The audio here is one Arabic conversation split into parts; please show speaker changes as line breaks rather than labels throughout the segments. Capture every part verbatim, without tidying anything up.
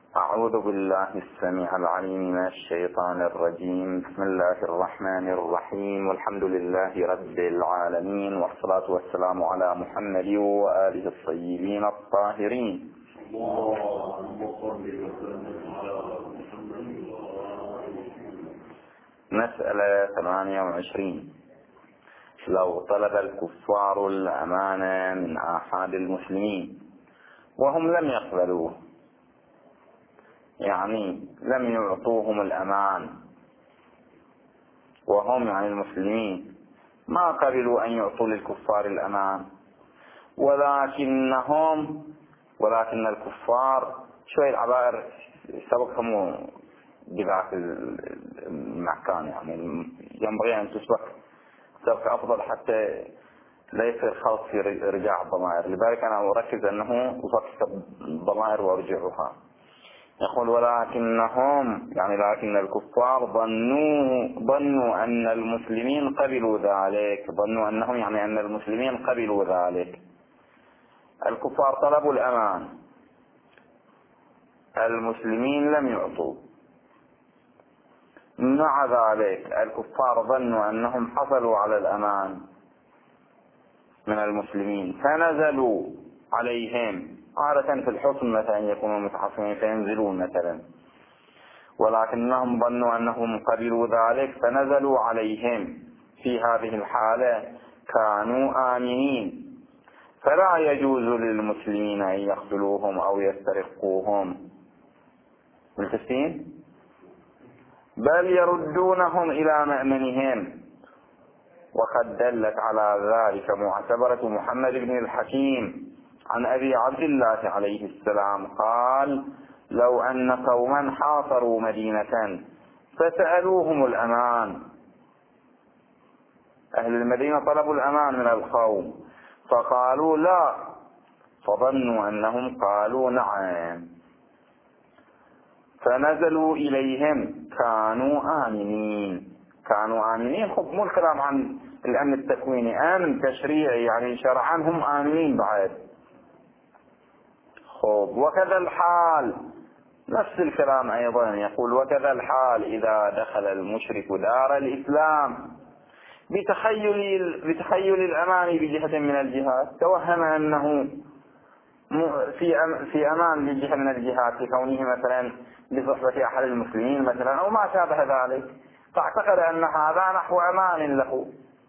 أعوذ بالله السميع العليم من الشيطان الرجيم. بسم الله الرحمن الرحيم، والحمد لله رب العالمين، والصلاة والسلام على محمد وآله الطيبين الطاهرين. مسألة ثمانية وعشرين. لو طلب الكفار الأمانة من أحد المسلمين وهم لم يقبلوه، يعني لم يعطوهم الأمان، وهم يعني المسلمين ما قبلوا أن يعطوا للكفار الأمان، ولكنهم ولكن الكفار شوي العبائر سبقهم بذاك المكان، يعني ينبغي أن تسبق سبق أفضل حتى لا يصير خلط في رجاع الضمائر. لذلك أنا أركز أنه أفكر الضمائر وأرجعها. يقول ولكنهم يعني لكن الكفار ظنوا ظنوا أن المسلمين قبلوا ذلك، ظنوا أنهم يعني أن المسلمين قبلوا ذلك. الكفار طلبوا الأمان، المسلمين لم يعطوا. مع ذلك الكفار ظنوا أنهم حصلوا على الأمان من المسلمين فنزلوا عليهم. عادة في الحصن مثلا يكونوا متحصنين فينزلون مثلا، ولكنهم ظنوا أنهم قبلوا ذلك فنزلوا عليهم. في هذه الحالة كانوا آمنين، فلا يجوز للمسلمين أن يقتلوهم أو يسترقوهم بالتسليم، بل يردونهم إلى مأمنهم. وقد دلت على ذلك معتبرة محمد بن الحكيم عن أبي عبد الله عليه السلام قال: لو أن قوما حاصروا مدينة فسألوهم الأمان، أهل المدينة طلبوا الأمان من القوم فقالوا لا، فظنوا أنهم قالوا نعم، فنزلوا إليهم كانوا آمنين. كانوا آمنين، خب مو الكلام عن الأمن التكويني، أمن تشريعي يعني شرعا هم آمنين بعد. خب وكذا الحال، نفس الكلام أيضا يقول وكذا الحال إذا دخل المشرك دار الإسلام بتخيل بتخيل الأمان بجهة من الجهات، توهم أنه في في أمان بجهة من الجهات لكونه مثلا بصحبة أحد المسلمين مثلا أو ما شابه ذلك، فاعتقد أن هذا نحو أمان له،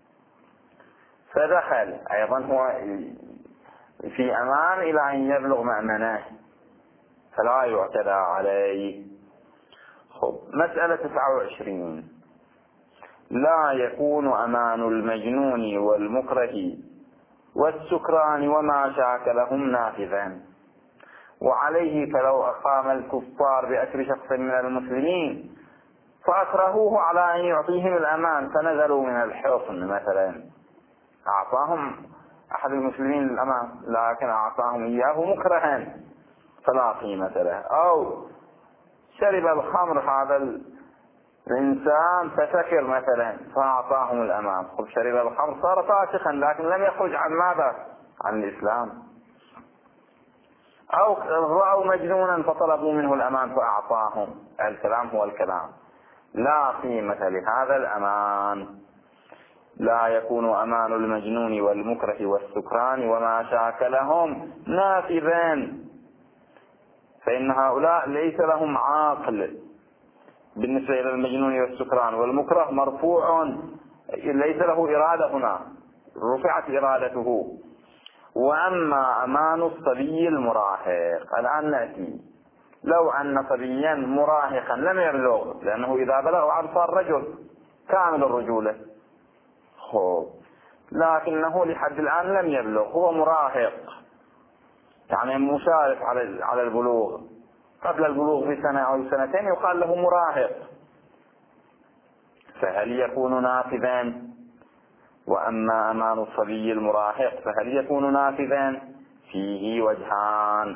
فدخل أيضا هو في أمان إلى أن يبلغ مأمنه فلا يعتدى عليه. خب مسألة تسعة وعشرين. لا يكون أمان المجنون والمكره والسكران وما شاكلهم نافذا، وعليه فلو أقام الكفار بأسر شخص من المسلمين فأكرهوه على أن يعطيهم الأمان فنزلوا من الحصن مثلا، أعطاهم أحد المسلمين الأمان لكن أعطاهم إياه مكرها فلا قيمة له. أو شرب الخمر هذا الإنسان فسكر مثلا فأعطاهم الأمان، خب شرب الخمر صار فاسقا لكن لم يخرج عن ماذا؟ عن الإسلام. أو رأوا مجنونا فطلبوا منه الأمان فأعطاهم، الكلام هو الكلام، لا قيمة لهذا الأمان. لا يكون أمان المجنون والمكره والسكران وما شاكلهم نافذا، فإن هؤلاء ليس لهم عاقل بالنسبة إلى المجنون والسكران، والمكره مرفوع ليس له إرادة، هنا رفعت إرادته. وأما أمان الصبي المراهق، الآن نأتي لو أن صبيا مراهقا لم يبلغ، لأنه إذا بلغ عاد صار رجل كامل الرجولة، خب لكنه لحد الآن لم يبلغ، هو مراهق يعني مشارف على على البلوغ، قبل البلوغ بسنة أو سنتين يقال له مراهق، فهل يكون نافذا؟ وأما أمان الصبي المراهق فهل يكون نافذا؟ فيه وجهان.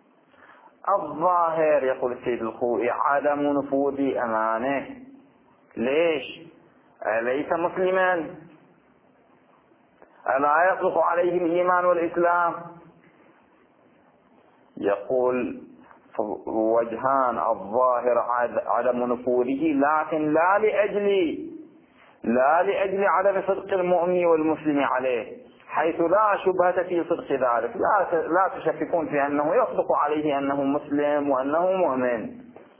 الظاهر يقول السيد الخوئي عدم نفوذ أمانه. ليش؟ أليس مسلما؟ ألا يطلق عليه الإيمان والإسلام؟ يقول وجهان: الظاهر عدم نفوذه، لكن لا لأجل لا لأجل عدم صدق المؤمن والمسلم عليه، حيث لا شبهة في صدق ذلك، لا لا تشككون في أنه يصدق عليه أنه مسلم وأنه مؤمن.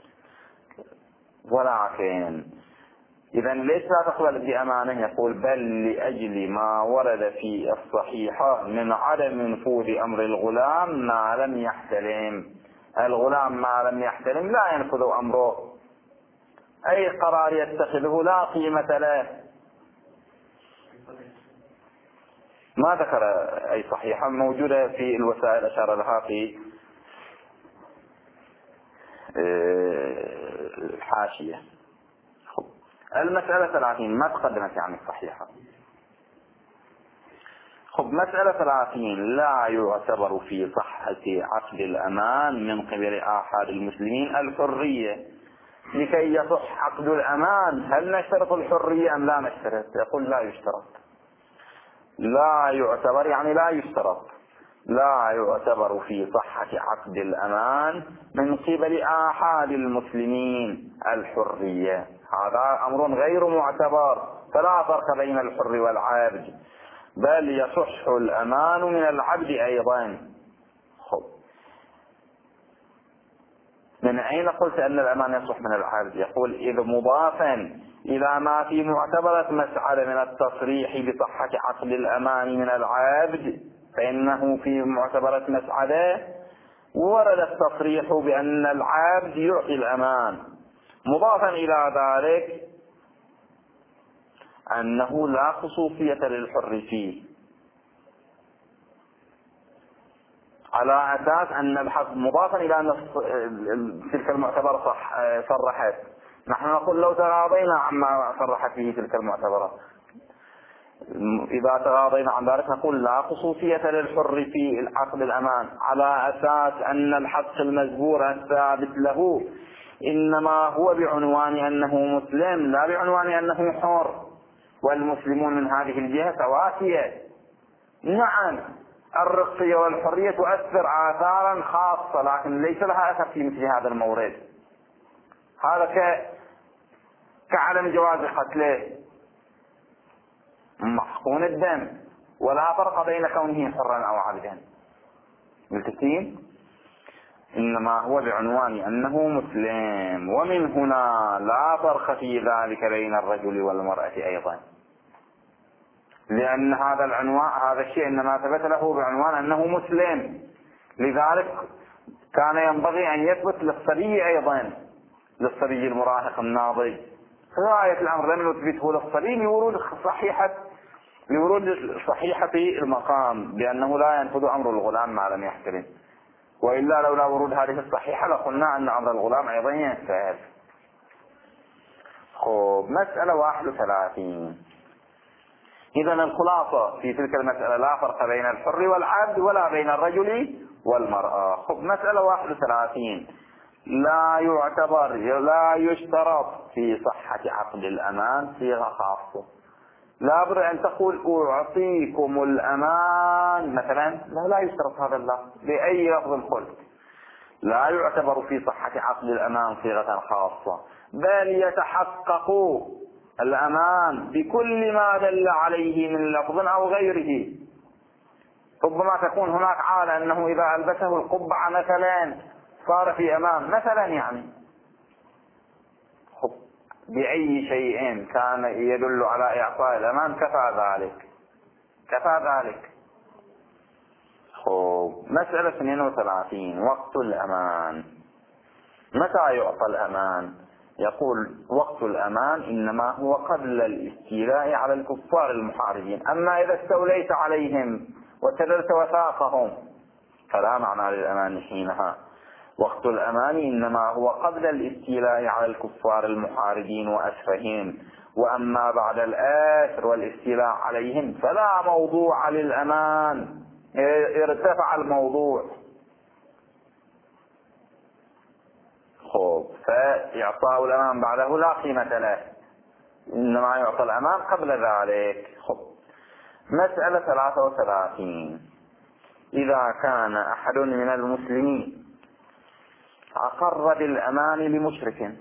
ولكن إذا ليس لا تقبل بأمانه؟ يقول: بل لأجل ما ورد في الصحيحة من عدم نفوذ أمر الغلام ما لم يحتلم. الغلام ما لم يحتلم لا ينفذ أمره، أي قرار يتخذه لا قيمة له. ما ذكر أي صحيحة، موجودة في الوسائل أشار لها في الحاشية. المسألة ثلاثين ما تقدمت يعني الصحيحة. خب مسألة ثلاثين: لا يعتبر في صحة عقد الأمان من قبل آحاد المسلمين الحرية. لكي يصح عقد الأمان هل نشترط الحرية أم لا نشترط؟ يقول: لا يشترط. لا يعتبر يعني لا يشترط. لا يعتبر في صحة عقد الأمان من قبل آحاد المسلمين الحرية. هذا أمر غير معتبر، فلا فرق بين الحر والعبد، بل يصح الأمان من العبد أيضا. خب من أين قلت أن الأمان يصح من العبد؟ يقول: إذ مضافا إلى ما في معتبرة مسعد من التصريح بصحة عقد الأمان من العبد، فإنه في معتبرة مسعدة ورد التصريح بأن العبد يعطي الأمان، مضافا إلى ذلك أنه لا خصوصية للحر فيه، على أساس أن الحق مضافا إلى أن تلك المعتبرة صح صرحت. نحن نقول: لو تغاضينا عما صرحت به تلك المعتبرة، إذا تغاضينا عن ذلك نقول: لا خصوصية للحر في عقد الأمان، على أساس أن الحق المذكور الثابت له إنما هو بعنوان أنه مسلم، لا بعنوان أنه حر، والمسلمون من هذه الجهة سواسية. نعم الرقية والحرية تؤثر آثارا خاصة، لكن ليس لها أثر في مثل هذا المورد. هذا ك... كعدم جواز قتله، محقون الدم، ولا فرق بين كونه حرا أو عبدا. ملتقين؟ إنما هو بعنوان أنه مسلم، ومن هنا لا فرق في ذلك بين الرجل والمرأة أيضا، لأن هذا العنوان هذا الشيء إنما ثبت له بعنوان أنه مسلم، لذلك كان ينبغي أن يثبت للصبي أيضا، للصبي المراهق الناضج. غاية الأمر لم يثبته للصبي لورود صحيحة لورود صحيحة في المقام بأنه لا ينفذ أمر الغلام ما لم يحترم، وإلا لولا ورود هذه الصحيحة لقلنا أن أمر الغلام أيضا ينفذ. خب مسألة واحد وثلاثين: إذا الخلاصة في تلك المسألة لا فرق بين الحر والعبد ولا بين الرجل والمرأة. خب مسألة واحد وثلاثين: لا يعتبر لا يشترط في صحة عقد الأمان صيغة خاصة. لا بد أن تقول: أعطيكم الأمان مثلا، لا لا يشترط هذا اللفظ بأي لفظ قلت. لا يعتبر في صحة عقد الأمان صيغة خاصة، بل يتحقق الأمان بكل ما دل عليه من لفظ أو غيره. ربما تكون هناك عالة أنه إذا ألبسه القبعة مثلا صار في أمان مثلا، يعني بأي شيء كان يدل على إعطاء الأمان كفى ذلك كفى ذلك. خب مسألة اثنين وثلاثين: وقت الأمان. متى يعطى الأمان؟ يقول: وقت الأمان إنما هو قبل الاستيلاء على الكفار المحاربين، أما إذا استوليت عليهم وسددت وثاقهم فلا معنى للأمان حينها. وقت الأمان إنما هو قبل الاستيلاء على الكفار المحاربين وأسرهم، وأما بعد الآسر والاستيلاء عليهم فلا موضوع للأمان، ارتفع الموضوع. خب فإعطاء الأمان بعده لا قيمة له، إنما يعطى الأمان قبل ذلك. خب مسألة ثلاثة وثلاثين: إذا كان أحد من المسلمين أقر بالأمان لمشرك،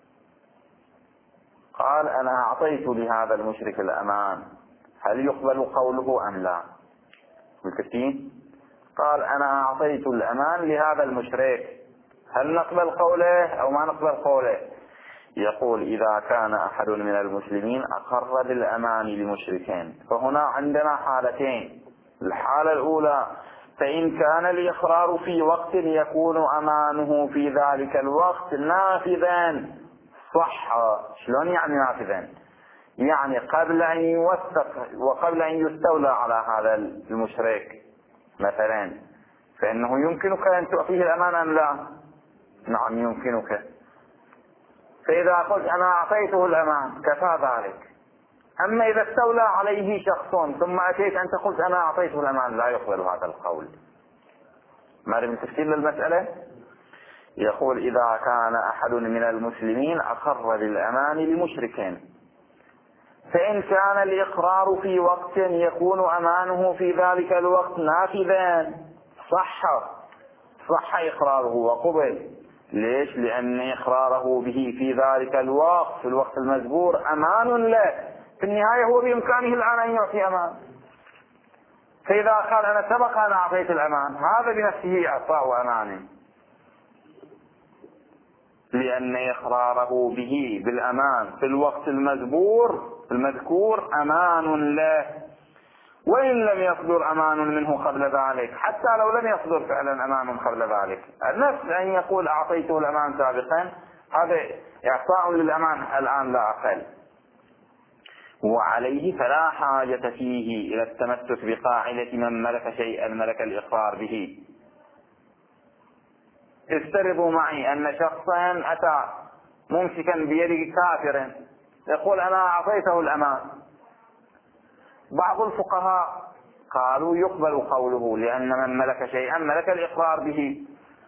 قال أنا أعطيت لهذا المشرك الأمان، هل يقبل قوله أم لا؟ متفقين؟ قال أنا أعطيت الأمان لهذا المشرك، هل نقبل قوله أو ما نقبل قوله؟ يقول إذا كان أحد من المسلمين أقر بالأمان لمشركين، فهنا عندنا حالتين. الحالة الأولى فإن كان الإقرار في وقت يكون أمانه في ذلك الوقت نافذا، صح. شلون يعني نافذا؟ يعني قبل أن يوثق وقبل أن يستولى على هذا المشرك مثلا، فإنه يمكنك أن تعطيه الأمان أم لا؟ نعم يمكنك. فإذا قلت أنا أعطيته الأمان كفى ذلك. أما إذا استولى عليه شخص ثم أتيت أنت قلت أنا أعطيته الأمان، لا يقبل هذا القول. ما من تفصيل للمسألة؟ يقول إذا كان أحد من المسلمين أقر بالأمان لمشركين، فإن كان الإقرار في وقت يكون أمانه في ذلك الوقت نافذا، صح صح إقراره وقبل. ليش؟ لأن إقراره به في ذلك الوقت في الوقت المذكور أمان له، في النهاية هو بإمكانه الآن أن يعطي أمان. فإذا قال أنا سبق أن أعطيت الأمان، هذا بنفسه إعطاء أمانه، لأن إقراره به بالأمان في الوقت المذكور المذكور أمان له، وإن لم يصدر أمان منه قبل ذلك، حتى لو لم يصدر فعلا أمان قبل ذلك. النفس أن يقول أعطيته الأمان سابقا، هذا إعطاء للأمان الآن لا أقل. وعليه فلا حاجة فيه إلى التمسك بقاعدة من ملك شيئا ملك الإقرار به. افترضوا معي أن شخصا أتى ممسكا بيد كافر يقول أنا أعطيته الأمان. بعض الفقهاء قالوا يقبل قوله، لأن من ملك شيئا ملك الإقرار به،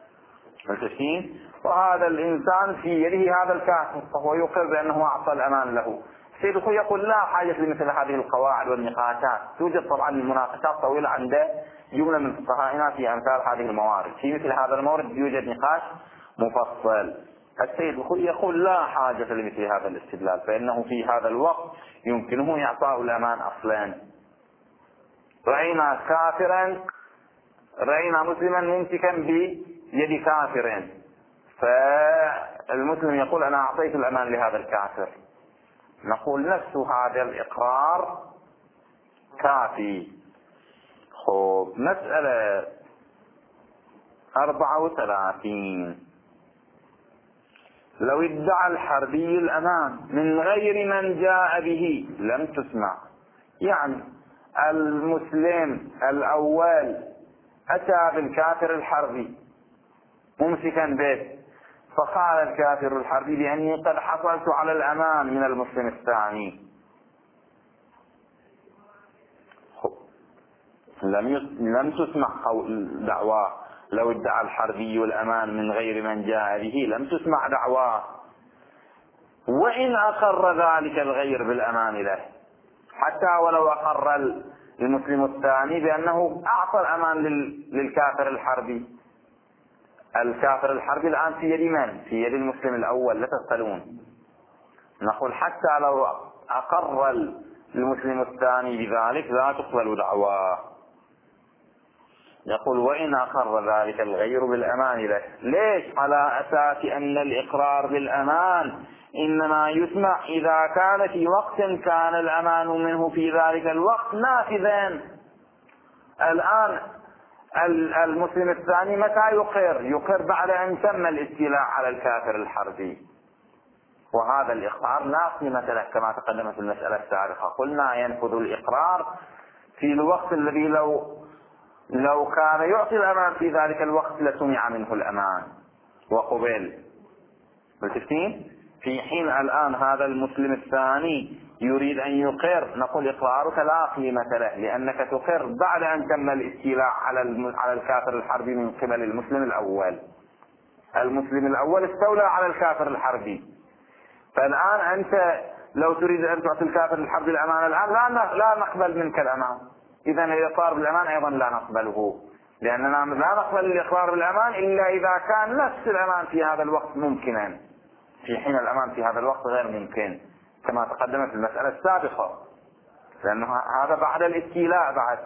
وهذا الإنسان في يده هذا الكافر فهو يقر بأنه أعطى الأمان له. سيد الخوي يقول لا حاجة لمثل هذه القواعد والنقاشات. توجد طبعا المناقشات طويلة عند جملة من فقهائنا في أمثال هذه الموارد. في مثل هذا المورد يوجد نقاش مفصل. السيد الخوي يقول لا حاجة لمثل هذا الاستدلال، فإنه في هذا الوقت يمكنه إعطاء الأمان أصلا. رأينا كافرا رأينا مسلما ممسكا بيد كافر، فالمسلم يقول أنا أعطيت الأمان لهذا الكافر، نقول نفس هذا الإقرار كافي. خب مسألة أربعة وثلاثين، لو ادعى الحربي الأمان من غير من جاء به لم تسمع. يعني المسلم الأول أتى بالكافر الحربي ممسكا به، فقال الكافر الحربي بأني قد حصلت على الأمان من المسلم الثاني، لم لم تسمع دعواه. لو ادعى الحربي الأمان من غير من جاء به لم تسمع دعواه، وإن أقر ذلك الغير بالأمان له، حتى ولو أقر المسلم الثاني بأنه أعطى الأمان للكافر الحربي. الكافر الحربي الآن في يد من؟ في يد المسلم الأول، لا تسألون. نقول حتى لو أقر المسلم الثاني بذلك لا تقبل دعواه. يقول وإن أقر ذلك الغير بالأمان له. ليش؟ على أساس أن الإقرار بالأمان إنما يسمع إذا كان في وقت كان الأمان منه في ذلك الوقت نافذا. الآن المسلم الثاني متى يقر؟ يقر بعد أن تم الاستيلاء على الكافر الحربي، وهذا الإقرار لا قيمة له كما تقدم في المسألة السابقة. قلنا ينفذ الإقرار في الوقت الذي لو لو كان يعطي الأمان في ذلك الوقت لسمع منه الأمان وقبل. ملتفتين؟ في حين الآن هذا المسلم الثاني يريد أن يقر، نقول إقرارك لا قيمة له، لأنك تقر بعد أن تم الاستيلاء على على الكافر الحربي من قبل المسلم الأول. المسلم الأول استولى على الكافر الحربي، فالآن أنت لو تريد أن تعطي الكافر الحربي الأمان الآن لا لا نقبل منك الأمان. إذا الإقرار بالأمان أيضا لا نقبله. لأننا لا نقبل الإقرار بالأمان إلا إذا كان نفس الأمان في هذا الوقت ممكنا، في حين الأمان في هذا الوقت غير ممكن كما تقدم في المسألة السابقة، لأنه هذا بعد الاستيلاء بعد.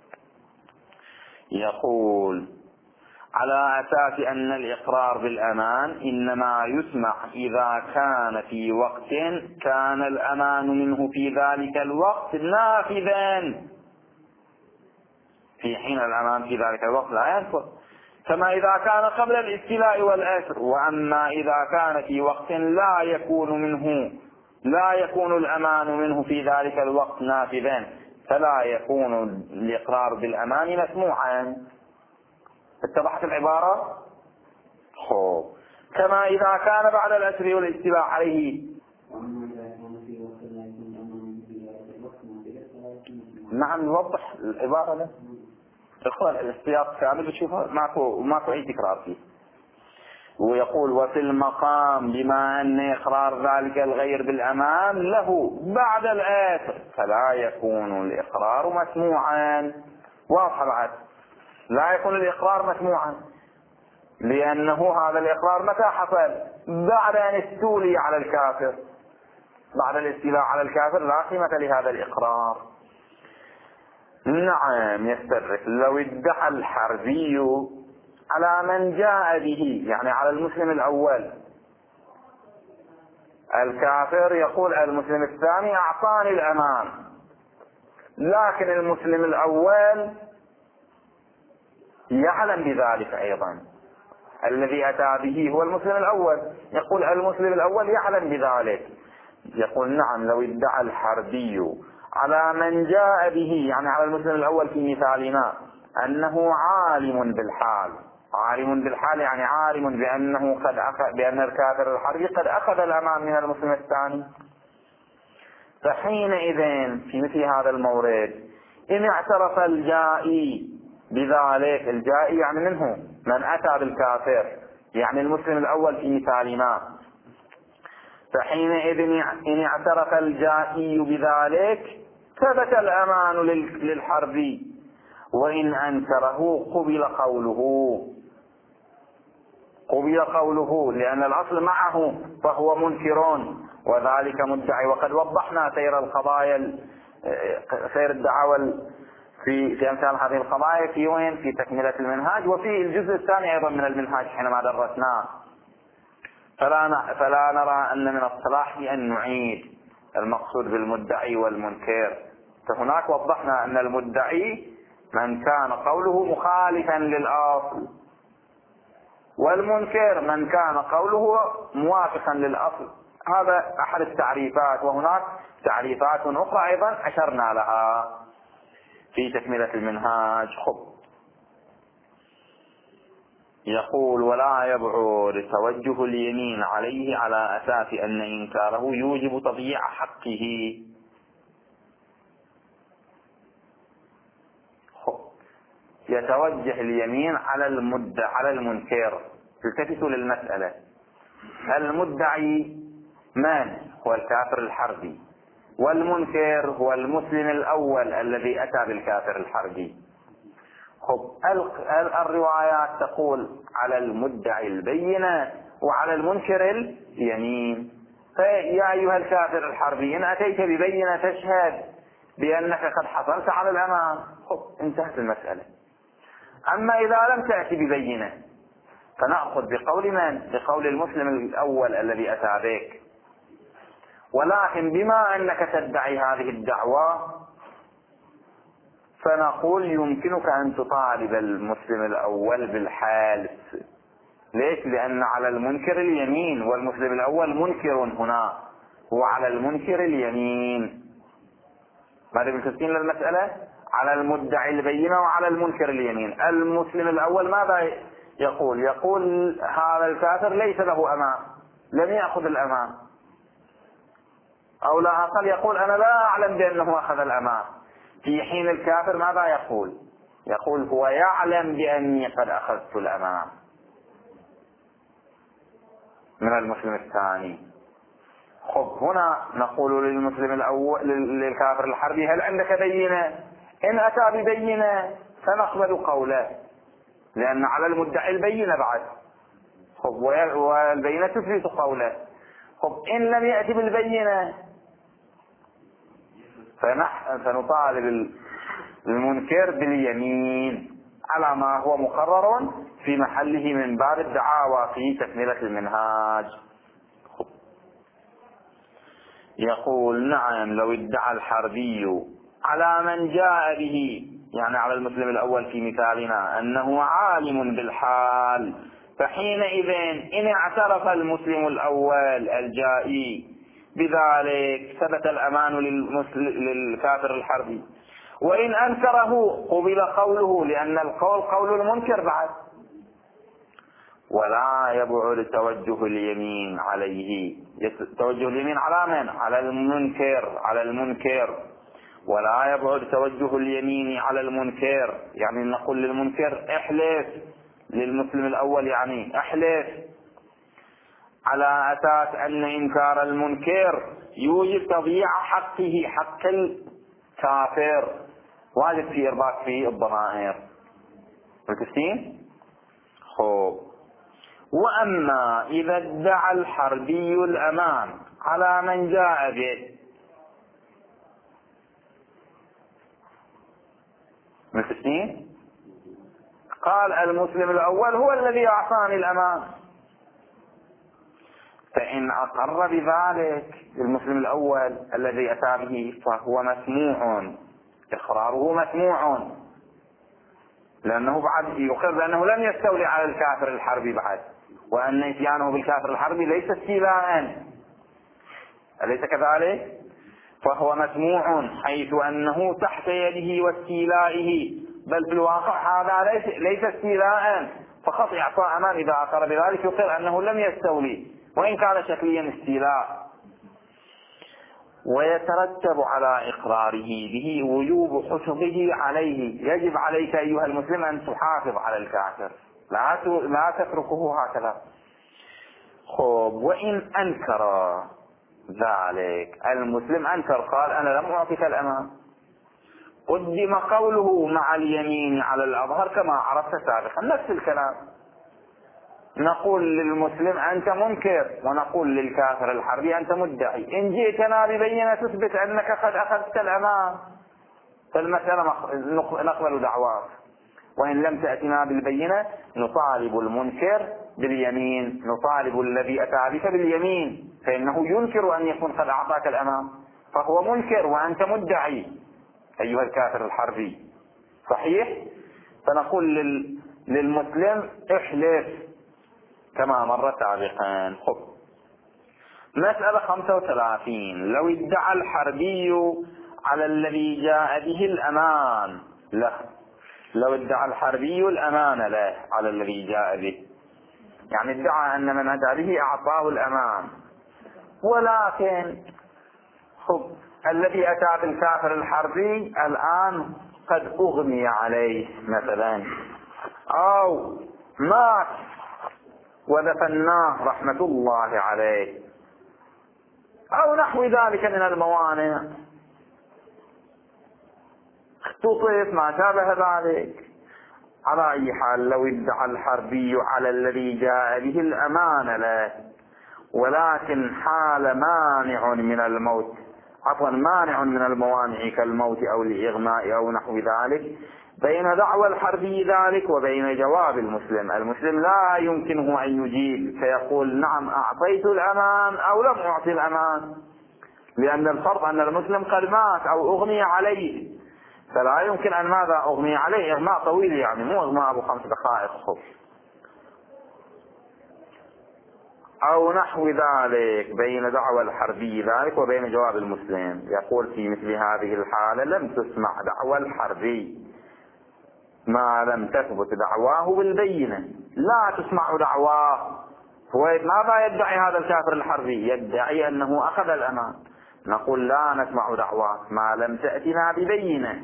يقول على أساس أن الإقرار بالأمان إنما يسمح إذا كان في وقت كان الأمان منه في ذلك الوقت نافذا، في حين الأمان في ذلك الوقت لا ينفذ، كما إذا كان قبل الاستيلاء والأسر. وأما إذا كان في وقت لا يكون منه لا يكون الأمان منه في ذلك الوقت نافذا فلا يكون الإقرار بالأمان مسموعا. اتضحت العبارة؟ خوب. كما إذا كان بعد الأسر والاستيلاء عليه. نعم نوضح العبارة له تقول الاحتياط كامل بتشوفها ماكو ماكو أي تكرار فيه. ويقول وفي المقام بما أن إقرار ذلك الغير بالأمان له بعد الآثر فلا يكون الإقرار مسموعا. واضح بعد؟ لا يكون الإقرار مسموعا لأنه هذا الإقرار متى حصل؟ بعد أن استولي على الكافر، بعد الاستيلاء على الكافر لا قيمة لهذا الإقرار. نعم يستدرك لو ادعى الحربي على من جاء به، يعني على المسلم الأول، الكافر يقول المسلم الثاني أعطاني الأمان، لكن المسلم الأول يعلم بذلك أيضا، الذي أتى به هو المسلم الأول، يقول المسلم الأول يعلم بذلك. يقول نعم لو ادعى الحربي على من جاء به، يعني على المسلم الأول في مثالنا، أنه عالم بالحال، عالم بالحال يعني عالم بأنه قد أخذ، بأن الكافر الحربي قد أخذ الأمان من المسلم الثاني، فحينئذ في مثل هذا المورد إن اعترف الجائي بذلك، الجائي يعني منه من أتى بالكافر، يعني المسلم الأول في مثالنا، فحينئذ إن اعترف الجائي بذلك ثبت الأمان للحربي، وإن أنكره قبل قوله، قبل قوله لأن الأصل معه فهو منكرون وذلك مدعي. وقد وضحنا سير القضايا، سير الدعاوى في في أمثال هذه القضايا في وين؟ في تكملة المنهاج وفي الجزء الثاني أيضا من المنهاج حينما درسناه. فلا فلا نرى أن من الصلاح أن نعيد المقصود بالمدعي والمنكر. فهناك وضحنا أن المدعي من كان قوله مخالفا للأصل، والمنكر من كان قوله موافقا للأصل. هذا أحد التعريفات، وهناك تعريفات أخرى أيضا أشرنا لها في تكملة المنهاج. خب يقول ولا يبعد توجه اليمين عليه على أساس أن إنكاره يوجب تضييع حقه. يتوجه اليمين على المدعي على المنكر. التفتوا للمسألة، المدعي من هو الكافر الحربي، والمنكر هو المسلم الأول الذي أتى بالكافر الحربي. خب الروايات تقول على المدعي البينة وعلى المنكر اليمين. فيا أيها الكافر الحربي إن أتيت ببينة تشهد بأنك قد حصلت على الأمان، خب انتهت المسألة. أما إذا لم تأتي ببينة فنأخذ بقول من؟ بقول المسلم الأول الذي أتى بك. ولكن بما أنك تدعي هذه الدعوة فنقول يمكنك أن تطالب المسلم الأول بالحال. ليش؟ لأن على المنكر اليمين، والمسلم الأول منكر هنا، هو على المنكر اليمين. ماذا بالتسكين للمسألة؟ على المدعي البينة وعلى المنكر اليمين. المسلم الأول ماذا يقول؟ يقول هذا الكافر ليس له أمان، لم يأخذ الأمان، أو لا أقل يقول أنا لا أعلم بأنه أخذ الأمان. في حين الكافر ماذا يقول؟ يقول هو يعلم بأني قد أخذت الأمان من المسلم الثاني. خب هنا نقول للمسلم الأول للكافر الحربي هل عندك بينة؟ إن أتى ببينة فنقبل قوله، لأن على المدعي البينة بعد. خب والبينة تثبت قوله. خب إن لم يأتي بالبينة فنح فنطالب المنكر باليمين على ما هو مقرر في محله من باب الدعاوى في تكملة المنهاج. يقول نعم لو ادعى الحربي على من جاء به، يعني على المسلم الأول في مثالنا، أنه عالم بالحال، فحينئذ إن اعترف المسلم الأول الجائي بذلك ثبت الأمان للكافر الحربي، وإن أنكره قبل قوله، لأن القول قول المنكر بعد. ولا يبعد توجه اليمين عليه، توجه اليمين على من؟ على المنكر، على المنكر. ولا يبعد توجه اليمين على المنكر، يعني نقول للمنكر احلف، للمسلم الأول يعني احلف، على أساس أن إنكار المنكر يوجب تضييع حقه، حق الكافر، واجب في إرباط في الضمائر. متفقين؟ خب. وأما إذا ادعى الحربي الأمان على من جاء به، متفقين؟ قال المسلم الأول هو الذي أعطاني الأمان، فإن أقر بذلك المسلم الأول الذي أتى به فهو مسموع، إقراره مسموع، لأنه بعد يقر بأنه لم يستولي على الكافر الحربي بعد، وأن إتيانه بالكافر الحربي ليس استيلاء، أليس كذلك؟ فهو مسموع حيث أنه تحت يده واستيلائه، بل في الواقع هذا ليس, ليس استيلاء، فقط إعطاء أمان. إذا أقر بذلك يقر أنه لم يستولي وإن كان شكليا استيلاء. ويترتب على إقراره به وجوب حفظه عليه، يجب عليك أيها المسلم أن تحافظ على الكافر، لا لا تتركه هكذا. خب. وإن أنكر ذلك المسلم، أنكر قال أنا لم أعطيك الأمان، قدم قوله مع اليمين على الأظهر كما عرفت سابقا، نفس الكلام. نقول للمسلم أنت منكر، ونقول للكافر الحربي أنت مدعي. إن جئتنا ببينة تثبت أنك قد أخذت الأمان فالمسألة نقبل دعواك، وإن لم تأتنا بالبينة نطالب المنكر باليمين، نطالب الذي أتى بك باليمين، فإنه ينكر أن يكون قد أعطاك الأمان، فهو منكر وأنت مدعي أيها الكافر الحربي. صحيح؟ فنقول للمسلم احلف كما مر سابقا. خب. مسألة خمسة وثلاثين. لو ادعى الحربي على الذي جاء به الأمان له، لو ادعى الحربي الأمان له على الذي جاء به، يعني ادعى أن من أتى به أعطاه الأمان، ولكن خب الذي أتى بالكافر الحربي الآن قد أغمي عليه مثلا، أو مات ودفناه رحمة الله عليه، أو نحو ذلك من الموانع، اختطف ما شابه ذلك. على أي حال لو ادعى الحربي على الذي جاء به الأمان له، ولكن حال مانع من الموت، عفوا مانع من الموانع كالموت أو الإغماء أو نحو ذلك، بين دعوى الحربي ذلك وبين جواب المسلم، المسلم لا يمكنه أن يجيب فيقول نعم أعطيت الأمان أو لم أعطي الأمان، لأن الفرض أن المسلم قد مات أو أغمي عليه، فلا يمكن أن ماذا أغمي عليه إغماء طويل، يعني مو إغماء أبو خمس دقائق خف أو نحو ذلك، بين دعوى الحربي ذلك وبين جواب المسلم. يقول في مثل هذه الحالة لم تسمع دعوى الحربي ما لم تثبت دعواه بالبينة، لا تسمع دعواه. هو ماذا يدعي هذا الكافر الحربي؟ يدعي أنه أخذ الأمان، نقول لا نسمع دعواك ما لم تأتنا ببينة،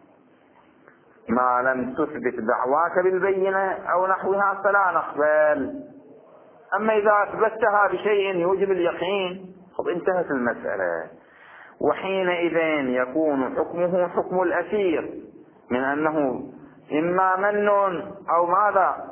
ما لم تثبت دعواك بالبينة أو نحوها فلا نقبل. أما إذا أثبتها بشيء يوجب اليقين خب انتهت المسألة، وحينئذ يكون حكمه حكم الأسير، من أنه إما من أو ماذا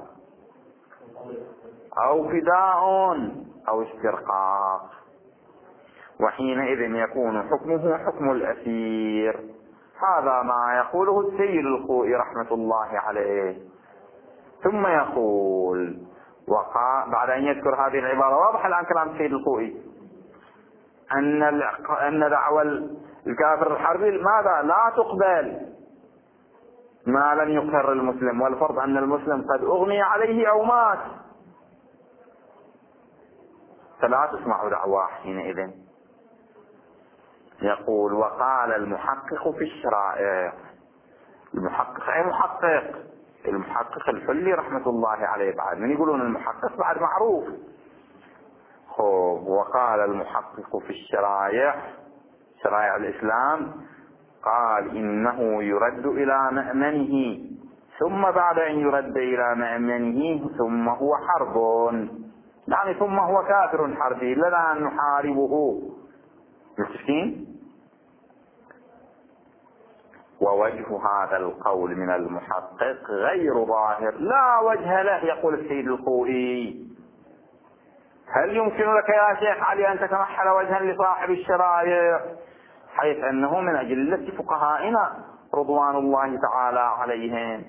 أو فداء أو استرقاق، وحينئذ يكون حكمه حكم الأسير. هذا ما يقوله السيد الخوئي رحمة الله عليه. ثم يقول وقع بعد أن يذكر هذه العبارة، واضح الآن كلام السيد الخوئي أن أن دعوى الكافر الحربي ماذا لا تقبل ما لم يقر المسلم، والفرض أن المسلم قد أغمي عليه أو مات، فلا تسمع دعواه حينئذ. يقول وقال المحقق في الشرائع. المحقق أي محقق؟ المحقق الحلي رحمة الله عليه. بعد من يقولون المحقق بعد معروف. وقال المحقق في الشرائع، شرائع الإسلام، قال إنه يرد إلى مأمنه، ثم بعد أن يرد إلى مأمنه ثم هو حرب، يعني ثم هو كافر حربي لنا أن نحاربه. متفقين؟ ووجه هذا القول من المحقق غير ظاهر، لا وجه له. يقول السيد الخوئي هل يمكن لك يا شيخ علي أن تتمحل وجها لصاحب الشرائع، حيث أنه من أجلة فقهائنا رضوان الله تعالى عليهم،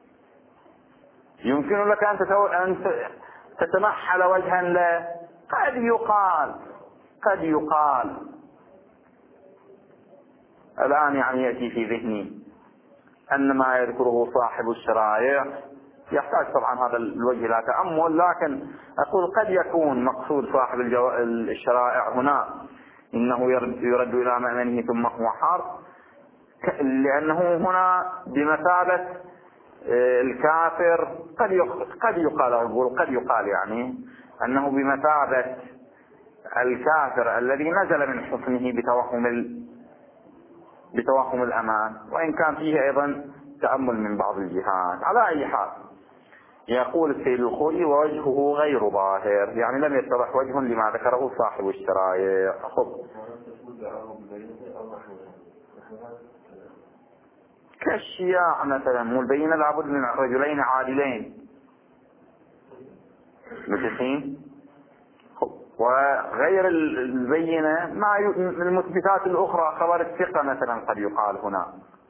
يمكن لك أن تتمحل وجها له؟ قد يقال قد يقال الآن يعني يأتي في ذهني أن ما يذكره صاحب الشرائع يحتاج طبعا هذا الوجه لا تأمل، لكن أقول قد يكون مقصود صاحب الشرائع هنا إنه يرد إلى مأمنه ثم هو حرب، لأنه هنا بمثابة الكافر. قد قد يقال أقول قد يقال يعني أنه بمثابة الكافر الذي نزل من حصنه بتوهم بتوهم الأمان، وإن كان فيه أيضا تأمل من بعض الجهات. على أي حال يقول السيد الخوئي ووجهه غير ظاهر، يعني لم يتضح وجه لما ذكره صاحب الشرائع. كالشياع مثلا، والبينة لابد من رجلين عادلين متفقين، وغير البينة ما المثبتات الأخرى خبر الثقة مثلا قد يقال هنا.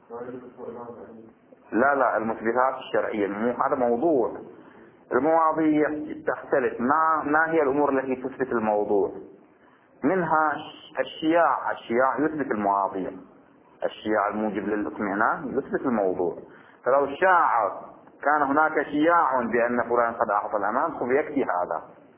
لا لا المثبتات الشرعية هذا موضوع، المواضيع تختلف. ما ما هي الأمور التي تثبت الموضوع؟ منها الشياع، الشياع يثبت المواضيع، الشياع الموجب للاطمئنان يثبت الموضوع. فلو شاع كان هناك شياع بأن فلان قد أعطى الأمان فيكفي هذا.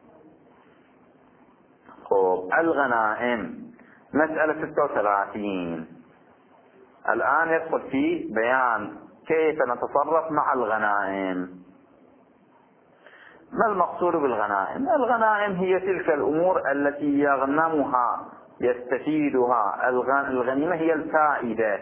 الغنائم مسألة ستة وثلاثين، الآن يدخل في بيان كيف نتصرف مع الغنائم. ما المقصود بالغنائم؟ الغنائم هي تلك الأمور التي يغنمها يستفيدها. الغنيمة هي الفائدة،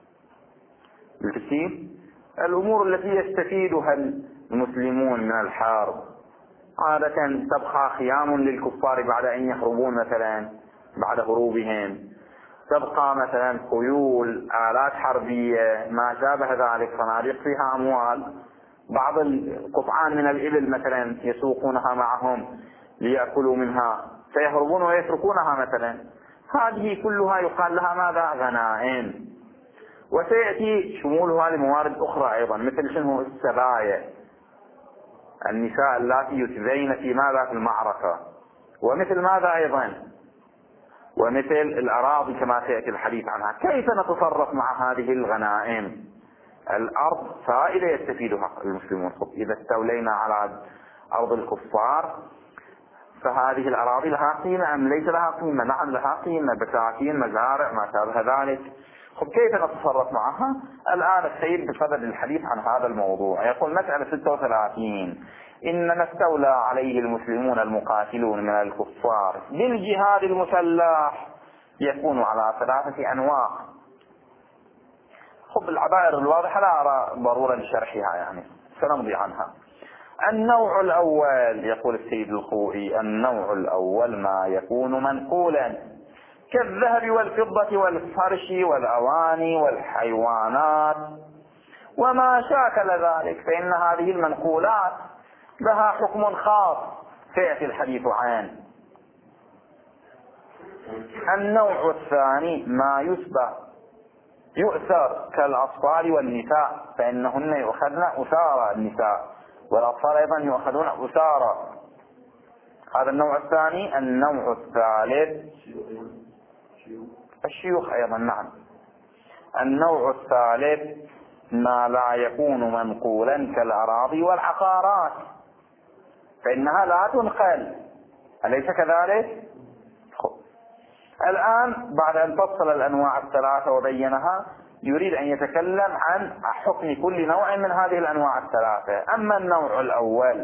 الأمور التي يستفيدها المسلمون من الحرب. عادة تبقى خيام للكفار بعد أن يهربون مثلا، بعد هروبهم تبقى مثلا خيول، آلات حربية، ما شابه ذلك، صناديق فيها أموال، بعض القطعان من الإبل مثلا يسوقونها معهم ليأكلوا منها فيهربون ويتركونها مثلا. هذه كلها يقال لها ماذا؟ غنائم. وسيأتي شمولها لموارد أخرى أيضا، مثل شنو؟ السبايا، النساء اللاتي يتبين في ماذا؟ في المعركة. ومثل ماذا أيضا؟ ومثل الأراضي كما سيأتي الحديث عنها. كيف نتصرف مع هذه الغنائم؟ الأرض فائدة يستفيدها المسلمون. إذا استولينا على أرض الكفار فهذه الأراضي لها قيمة أم ليس لها قيمة؟ نعم لها قيمة، بساتين، مزارع، ما شابه ذلك. خب كيف نتصرف معها؟ الآن السيد بصدد الحديث عن هذا الموضوع. يقول مسألة ستة وثلاثين إنما استولى عليه المسلمون المقاتلون من الكفار بالجهاد المسلح يكون على ثلاثة أنواع. خب العبائر الواضحة لا أرى ضرورة لشرحها، يعني سنمضي عنها. النوع الأول يقول السيد الخوئي النوع الأول ما يكون منقولا كالذهب والفضة والفرش والأواني والحيوانات وما شاكل ذلك فإن هذه المنقولات لها حكم خاص سيأتي الحديث عنه. النوع الثاني ما يسبى يؤثر كالأطفال والنساء، فإنهن يؤخذن أسارى النساء، والأطفال أيضا يؤخذون أسارى. هذا النوع الثاني. النوع الثالث الشيوخ أيضا، نعم. النوع الثالث ما لا يكون منقولا كالأراضي والعقارات، فإنها لا تنقل، أليس كذلك؟ الآن بعد أن فصل الأنواع الثلاثة وبينها يريد أن يتكلم عن حكم كل نوع من هذه الأنواع الثلاثة. أما النوع الأول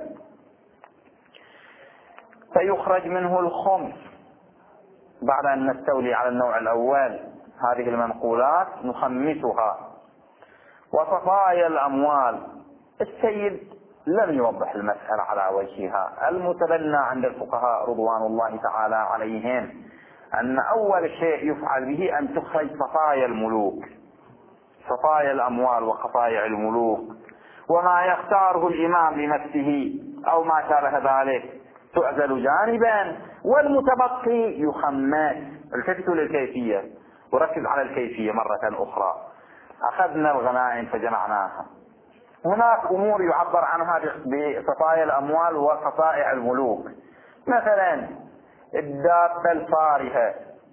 فيخرج منه الخمس. بعد أن نستولي على النوع الأول هذه المنقولات نخمسها. وصفايا الأموال، السيد لم يوضح المسألة على وجهها. المتبنى عند الفقهاء رضوان الله تعالى عليهم أن أول شيء يفعل به أن تخرج صفايا الملوك، صفايا الأموال وقطايع الملوك، وما يختاره الإمام لنفسه أو ما شابه ذلك تؤذل جانبا، والمتبقي يخمس. التفتوا للكيفية وركز على الكيفية مرة أخرى. أخذنا الغنائم فجمعناها. هناك أمور يعبر عنها بصفايا الأموال وقطائع الملوك، مثلا الدابة الفارهة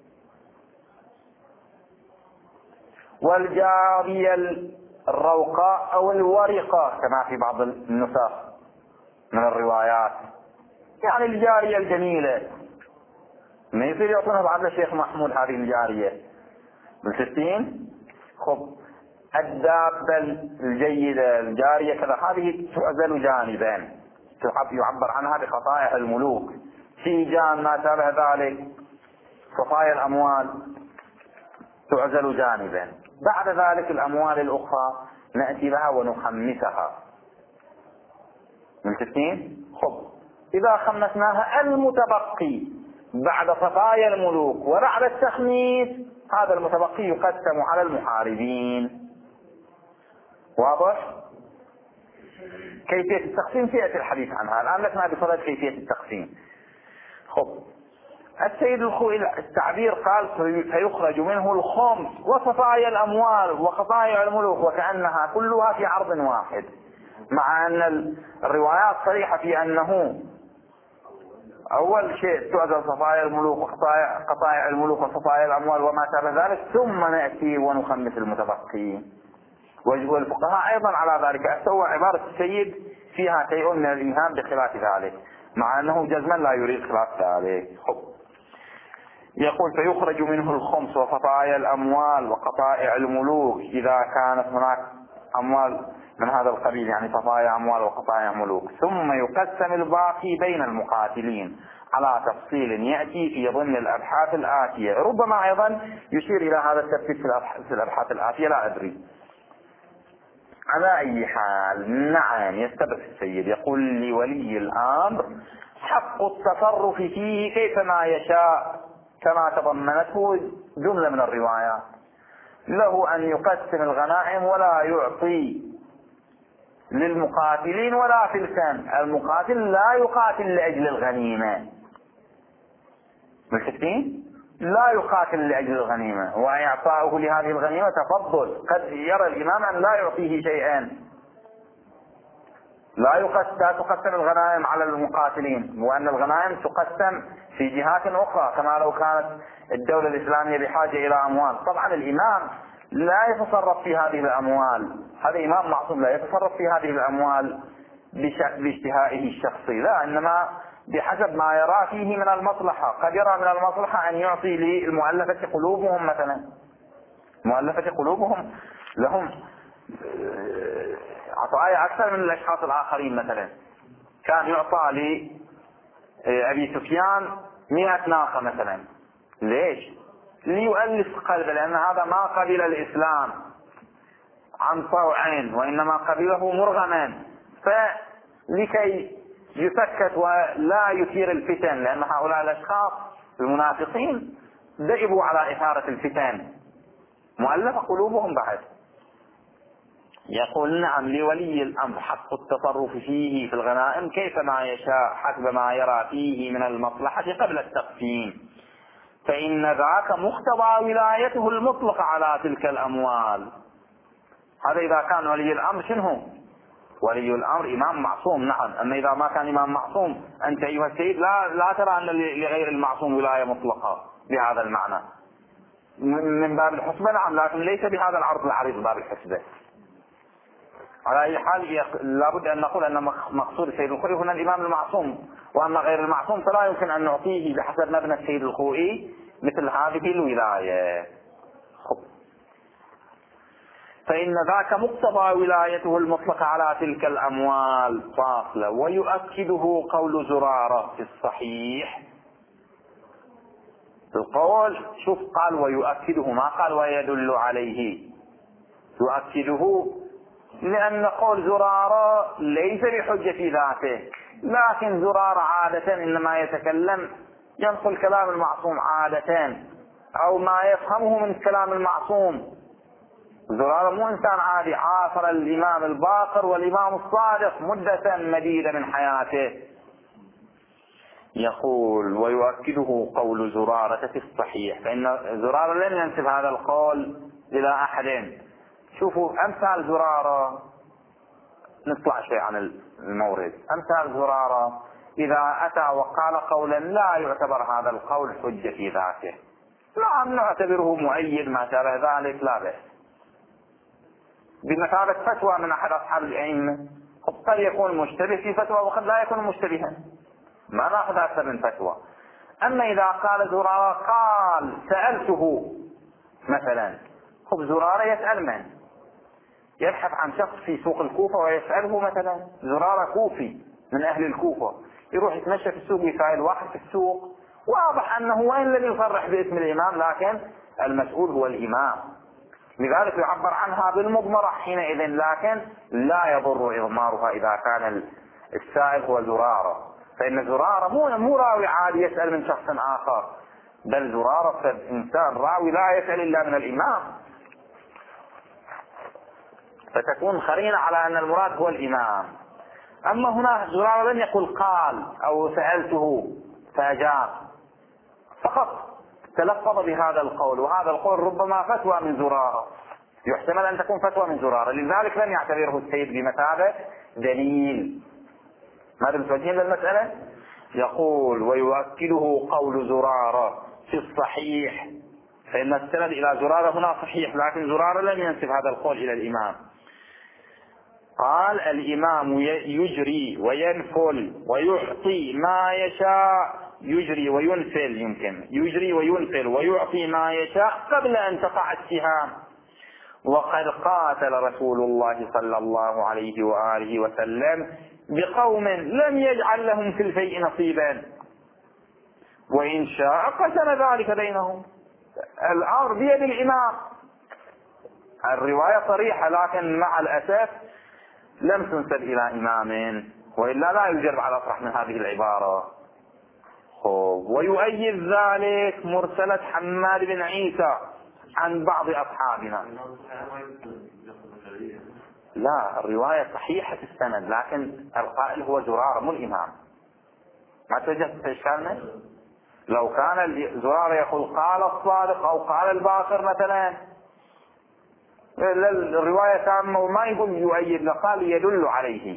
والجارية الروقاء أو الورقة كما في بعض النسخ من الروايات، يعني الجارية الجميلة. ما يصير يعطونها بعد الشيخ محمود هذه الجارية بالستين. خب الدابة الجيدة الجارية كذا، هذه تعزل جانبا، يعبر عنها بقطائع الملوك. في جان ما شابه ذلك. صفايا الأموال تعزل جانبا. بعد ذلك الأموال الأخرى نأتي بها ونخمسها. ملتفين؟ خب إذا خمسناها المتبقي بعد صفايا الملوك وبعد التخميس، هذا المتبقي يقسم على المحاربين. واضح؟ كيفية التقسيم سيأتي الحديث عنها، الآن لسنا بصدد كيفية التقسيم. خب السيد الخوئي التعبير قال فيخرج منه الخمس وصفايا الأموال وقطايع الملوك، وكأنها كلها في عرض واحد، مع أن الروايات صريحة في أنه أول شيء تعزل صفايا الملوك وقطايع قطايع الملوك وصفايا الأموال وما شابه ذلك، ثم نأتي ونخمس المتبقي. والفقهاء أيضا على ذلك أستوى عبارة السيد فيها شيء من الإيهام بخلاف ذلك، مع أنه جزما لا يريد خلاف ذلك. يقول فيخرج منه الخمس وصفايا الأموال وقطائع الملوك إذا كانت هناك أموال من هذا القبيل، يعني صفايا أموال وقطائع ملوك، ثم يقسم الباقي بين المقاتلين على تفصيل يأتي في ضمن الأبحاث الآتية. ربما أيضا يشير إلى هذا الترتيب في الأبحاث الآتية، لا أدري. على أي حال نعم يستبق السيد، يقول لولي الأمر حق التصرف فيه كيفما يشاء كما تضمنته جملة من الروايات. له أن يقسم الغنائم ولا يعطي للمقاتلين ولا في الكم. المقاتل لا يقاتل لأجل الغنيمة، ملتفتين؟ لا يقاتل لأجل الغنيمة، وإعطاؤه لهذه الغنيمة تفضل. قد يرى الإمام أن لا يعطيه شيئا. لا تقسم الغنائم على المقاتلين، وأن الغنائم تقسم في جهات أخرى، كما لو كانت الدولة الإسلامية بحاجة إلى أموال. طبعا الإمام لا يتصرف في هذه الأموال، هذا إمام معصوم لا يتصرف في هذه الأموال باشتهائه الشخصي، لا، إنما بحسب ما يرى فيه من المصلحة. قد يرى من المصلحة أن يعطي للمؤلفة قلوبهم مثلا، مؤلفة قلوبهم لهم عطايا أكثر من الأشخاص الآخرين. مثلا كان يعطى لأبي سفيان مئة ناقة مثلا، ليش؟ ليؤلف قلبه، لأن هذا ما قبل الإسلام عن طوعين وإنما قبله مرغما، فلكي يسكت ولا يثير الفتن، لأن هؤلاء الأشخاص المنافقين دئبوا على إثارة الفتن، مؤلف قلوبهم بعد. يقول نعم لولي الأمر حق التصرف فيه في الغنائم كيفما يشاء حسب ما يرى فيه من المصلحة قبل التقسيم، فإن ذاك مقتضى ولايته المطلقة على تلك الأموال. هذا إذا كان ولي الأمر شنو؟ ولي الأمر إمام معصوم، نعم. أما إذا ما كان إمام معصوم أنت أيها السيد لا, لا ترى أن لغير المعصوم ولاية مطلقة بهذا المعنى من باب الحسبة، نعم، لكن ليس بهذا العرض العريض باب الحسبة. على أي حال لابد أن نقول أن مقصود السيد الخوئي هنا الإمام المعصوم، وأما غير المعصوم فلا يمكن أن نعطيه بحسب مبنى السيد الخوئي مثل هذه الولاية. فإن ذاك مقتضى ولايته المطلقة على تلك الأموال فاصلة. ويؤكده قول زرارة في الصحيح. القول شوف قال ويؤكده، ما قال ويدل عليه، يؤكده، لأن قول زرارة ليس بحجة في ذاته، لكن زرارة عادة إنما يتكلم ينقل كلام المعصوم عادة أو ما يفهمه من كلام المعصوم. زرارة مو إنسان عادي، عاصر الإمام الباقر والإمام الصادق مدة مديدة من حياته. يقول ويؤكده قول زرارة في الصحيح، فإن زرارة لم ينسب هذا القول إلى أحد. شوفوا أمثال زرارة، نطلع شيء عن المورد. أمثال زرارة إذا أتى وقال قولا لا يعتبر هذا القول حجة في ذاته، لا نعتبره مؤيد ما شابه ذلك، لا بأس، بمثابة فتوى من أحد أصحاب الأئمة، قد يكون مشتبه في فتوى وقد لا يكون مشتبها، ما نأخذ أكثر من فتوى. أما إذا قال زرارة قال سألته مثلا، خب زرارة يسأل من؟ يبحث عن شخص في سوق الكوفة ويسأله مثلا، زرارة كوفي من أهل الكوفة يروح يتمشى في السوق يسأل واحد في السوق، واضح أنه وين الذي يصرح باسم الإمام، لكن المسؤول هو الإمام، لذلك يعبر عنها بالمضمرة حينئذ، لكن لا يضر إضمارها إذا كان السائل هو زرارة، فإن زرارة مو مو راوي عادي يسأل من شخص آخر، بل زرارة إنسان راوي لا يسأل إلا من الإمام، فتكون خرينة على أن المراد هو الإمام. أما هنا زرارة لم يقل قال أو سألته فأجاب، فقط تلفظ بهذا القول، وهذا القول ربما فتوى من زرارة، يحتمل أن تكون فتوى من زرارة، لذلك لم يعتبره السيد بمثابة دليل. ماذا متوجهين للمسألة؟ يقول ويؤكده قول زرارة في الصحيح، فإن السند إلى زرارة هنا صحيح، لكن زرارة لم ينسب هذا القول إلى الإمام. قال الإمام يجري وينفل ويعطي ما يشاء، يجري وينفل، يمكن يجري وينفل ويعطي ما يشاء قبل أن تقع السهام. وقد قاتل رسول الله صلى الله عليه وآله وسلم بقوم لم يجعل لهم في الفيء نصيبا، وإن شاء قسم ذلك بينهم. الأمر بيد الإمام، الرواية صريحة، لكن مع الأسف لم تنسب إلى إمام، وإلا لا يجرب على أطرح من هذه العبارة. ويؤيد ذلك مرسلة حماد بن عيسى عن بعض أصحابنا. لا، الرواية صحيحة السند، لكن القائل هو زرارة مو الإمام. ما توجدت إشكالنا؟ لو كان زرارة يقول قال الصادق أو قال الباقر مثلا، الرواية تامة وما يقول يؤيد، لقال يدل عليه.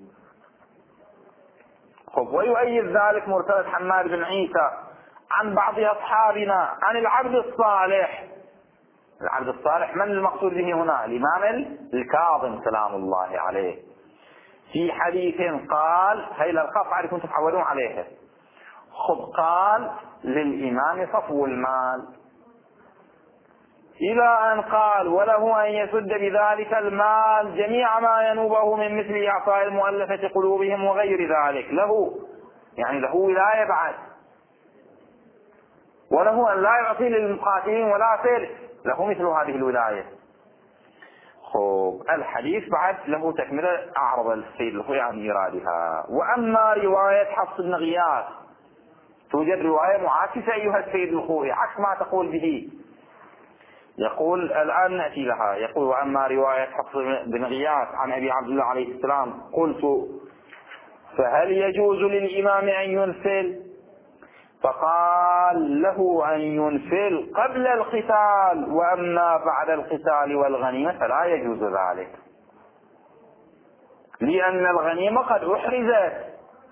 خب ويؤيد ذلك مرسلة حماد بن عيسى عن بعض أصحابنا عن العبد الصالح. العبد الصالح من المقصود به هنا؟ الإمام الكاظم سلام الله عليه، في حديث قال هي الألقاب عليكم تتحولون عليها. خب قال للإمام صفو المال، إلى أن قال وله أن يسد بذلك المال جميع ما ينوبه من مثل إعطاء المؤلفة قلوبهم وغير ذلك، له يعني له ولاية بعد، وله أن لا يعطي للمقاتلين ولا سير، له مثل هذه الولاية. خب الحديث بعد له تكملة أعرض السيد الخوئي عن إيرادها. وأما رواية حفص بن غياث توجد رواية معاكسة أيها السيد الخوئي عكس ما تقول به، يقول الآن نأتي لها. يقول: وأما رواية حفص بن غياث عن أبي عبد الله عليه السلام قلت: فهل يجوز للإمام أن ينفل؟ فقال له: أن ينفل قبل القتال، وأما بعد القتال والغنيمة فلا يجوز ذلك، لأن الغنيمة قد أحرزت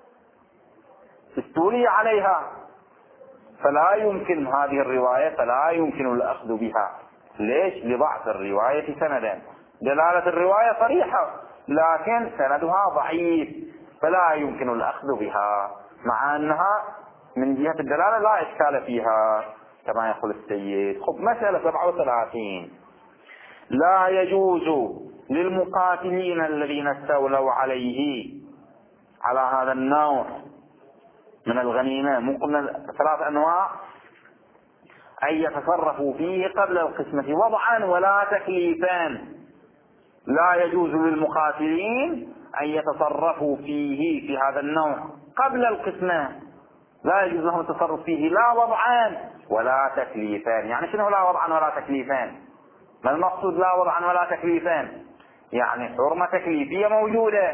استولي عليها، فلا يمكن هذه الرواية فلا يمكن الأخذ بها. ليش؟ لضعف الرواية سندا. دلالة الرواية صريحة لكن سندها ضعيف، فلا يمكن الأخذ بها، مع أنها من جهة الدلالة لا إشكال فيها كما يقول السيد. خب، مسألة سبعة وثلاثين: لا يجوز للمقاتلين الذين استولوا عليه على هذا النوع من الغنيمة، مقبل ثلاث أنواع، أن يتصرفوا فيه قبل القسمة وضعا ولا تكليفا. لا يجوز للمقاتلين أن يتصرفوا فيه في هذا النوع قبل القسمة، لا يجوز لهم التصرف فيه لا وضعا ولا تكليفان. يعني شنو لا وضعا ولا تكليفان؟ ما المقصود لا وضعا ولا تكليفان؟ يعني حرمة تكليفية موجودة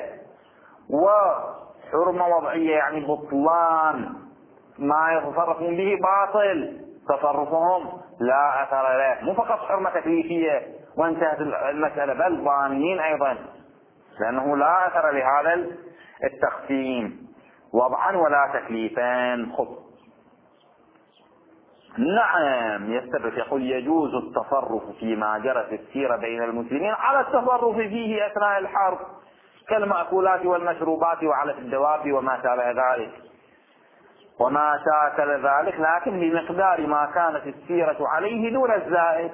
وحرمة وضعية، يعني بطلان ما يتصرفون به باطل، تصرفهم لا أثر له. مو فقط حرمة تكليفية وانتهت المسألة، بل ضامنين أيضا، لأنه لا أثر لهذا التقسيم، وضعا ولا تكليفان. خب، نعم يستدرك. يقول: يجوز التصرف فيما جرت السيرة بين المسلمين على التصرف فيه أثناء الحرب، كالمأكولات والمشروبات وعلى الدواب وما شابه ذلك وما شاكل ذلك، لكن بمقدار ما كانت السيرة عليه دون الزائد.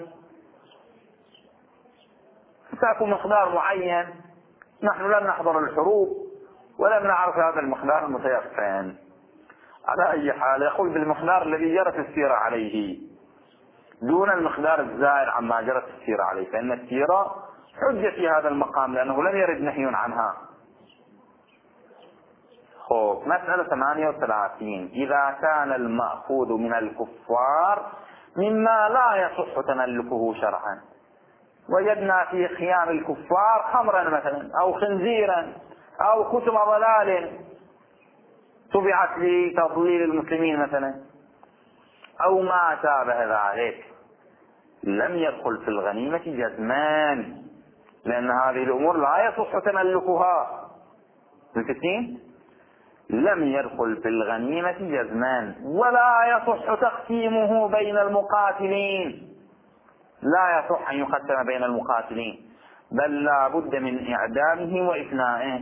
تأكل مقدار معين، نحن لم نحضر الحروب ولم نعرف هذا المقدار المتيقن. على أي حال يقول بالمقدار الذي جرت السيرة عليه دون المقدار الزائد عما جرت السيرة عليه، فإن السيرة حجة في هذا المقام لأنه لم يرد نهي عنها. خب، مسألة ثمانية وثلاثين: إذا كان المأخوذ من الكفار مما لا يصح تملكه شرعا، وجدنا في خيام الكفار خمرا مثلا أو خنزيرا أو كتب ضلال طبعت لتضليل المسلمين مثلا أو ما شابه ذلك، لم يدخل في الغنيمة جزمان، لأن هذه الأمور لا يصح تملكها. الفتين لم يدخل في الغنيمة جزمان، ولا يصح تقسيمه بين المقاتلين، لا يصح أن يقسم بين المقاتلين، بل لا بد من إعدامه وإفنائه.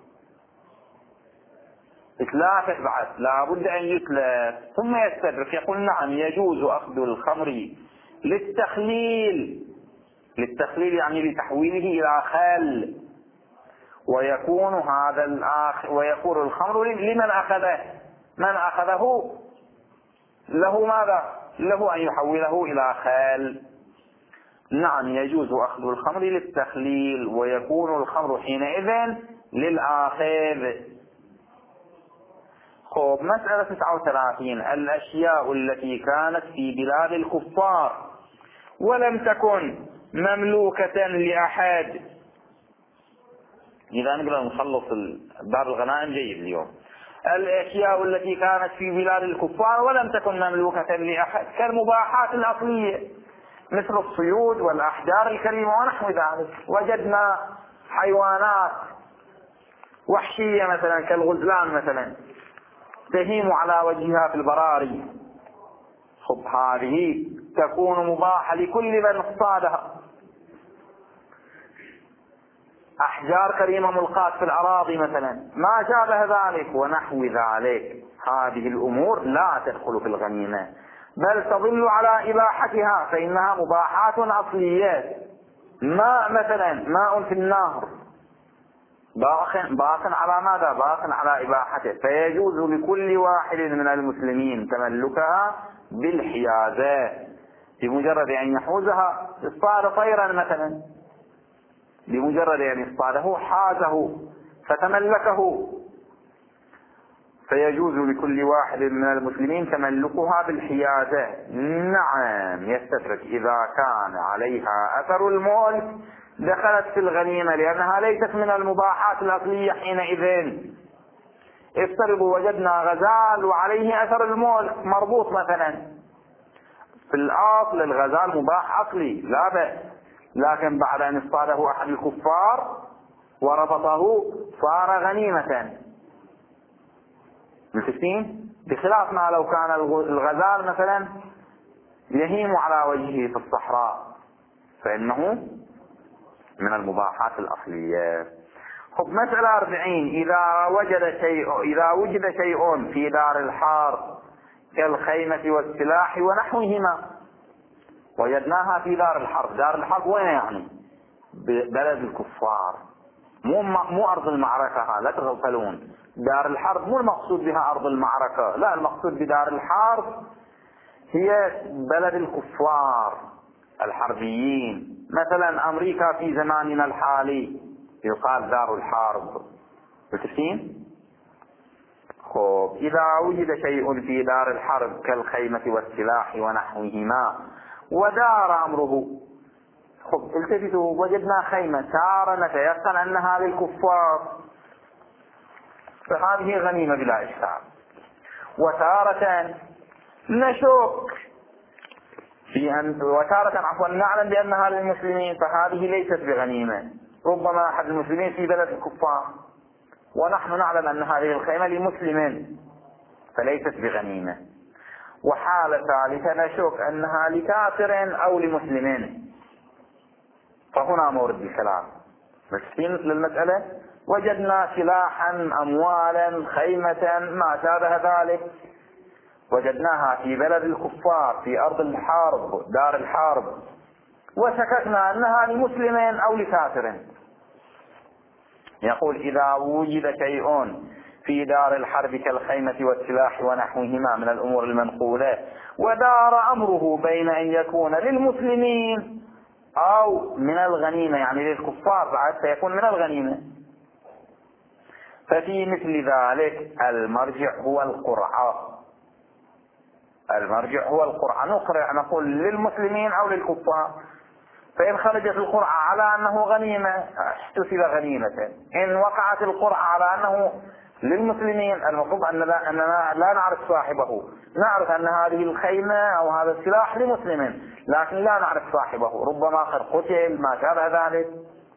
إتلافه بعد لا بد أن يتلف ثم يستدرك. يقول: نعم يجوز أخذ الخمر للتخليل، للتخليل يعني لتحويله إلى خل، ويكون هذا الآخر ويكون الخمر لمن أخذه، من أخذه له ماذا؟ له أن يحوله إلى خل. نعم يجوز أخذ الخمر للتخليل، ويكون الخمر حينئذ للآخذ. خب، مسألة تسعة وثلاثين: الأشياء التي كانت في بلاد الكفار ولم تكن مملوكة لأحد. إذا نقدر نخلص باب الغنائم جيد اليوم. الأشياء التي كانت في بلاد الكفار ولم تكن مملوكة لأحد كالمباحات الأصلية مثل الصيود والأحجار الكريمة ونحو ذلك. وجدنا حيوانات وحشية مثلا كالغزلان مثلا تهيم على وجهها في البراري، خب هذه تكون مباحة لكل من اصطادها. أحجار كريمة ملقاة في الأراضي مثلا، ما شابه ذلك ونحو ذلك، هذه الأمور لا تدخل في الغنيمة بل تظل على إباحتها، فإنها مباحات أصليات. ماء مثلا، ماء في النهر باق على ماذا؟ باق على إباحته، فيجوز لكل واحد من المسلمين تملكها بالحيازة، بمجرد أن يحوزها. اصطاد طيرا مثلا، بمجرد أن اصطاده حازه فتملكه. فيجوز لكل واحد من المسلمين تملكها بالحيازة. نعم يستترك إذا كان عليها أثر الملك دخلت في الغنيمة، لأنها ليست من المباحات الأصلية حينئذ. افترضوا وجدنا غزال وعليه أثر الملك مربوط مثلا، في الأصل الغزال مباح أصلي لا بأس، لكن بعد أن اصطاده أحد الكفار وربطه صار غنيمة. متفقين؟ بخلاف ما لو كان الغزال مثلا يهيم على وجهه في الصحراء فإنه من المباحات الأصلية. خب مسألة أربعين، إذا وجد شيء إذا وجد شيء في دار الحرب كالخيمة والسلاح ونحوهما. وجدناها في دار الحرب. دار الحرب وين يعني؟ بلد الكفار، مو مو أرض المعركة، لا تغفلون. دار الحرب مو المقصود بها أرض المعركة، لا، المقصود بدار الحرب هي بلد الكفار الحربيين. مثلا أمريكا في زماننا الحالي يقال دار الحرب. متفقين؟ خب إذا وجد شيء في دار الحرب كالخيمة والسلاح ونحوهما ودار أمره. خب التفتوا، وجدنا خيمة، تارة نتيقن أنها للكفار فهذه غنيمة بلا إشكال، وتارة نشك في أن وتارة عفوا نعلم بأنها للمسلمين فهذه ليست بغنيمة. ربما أحد المسلمين في بلد الكفار ونحن نعلم أن هذه الخيمة لمسلم فليست بغنيمة. وحالة ثالثة نشك أنها لكافر أو لمسلم، فهنا مورد الكلام. مشكين للمسألة، وجدنا سلاحا، أموالا، خيمة، ما شابه ذلك، وجدناها في بلد الكفار في أرض الحرب دار الحرب، وشككنا أنها لمسلم أو لكافر. يقول إذا وجد شيء في دار الحرب كالخيمة والسلاح ونحوهما من الأمور المنقولة ودار أمره بين أن يكون للمسلمين أو من الغنيمة، يعني للكفار بعد سيكون من الغنيمة، ففي مثل ذلك المرجع هو القرعة. المرجع هو القرعة، نقرع نقول للمسلمين أو للكفار، فإن خرجت القرعة على أنه غنيمة احتسب غنيمة، إن وقعت القرعة على أنه للمسلمين المفروض أننا, أننا لا نعرف صاحبه، نعرف أن هذه الخيمة أو هذا السلاح لمسلم لكن لا نعرف صاحبه، ربما قد قتل ما شابه ذلك.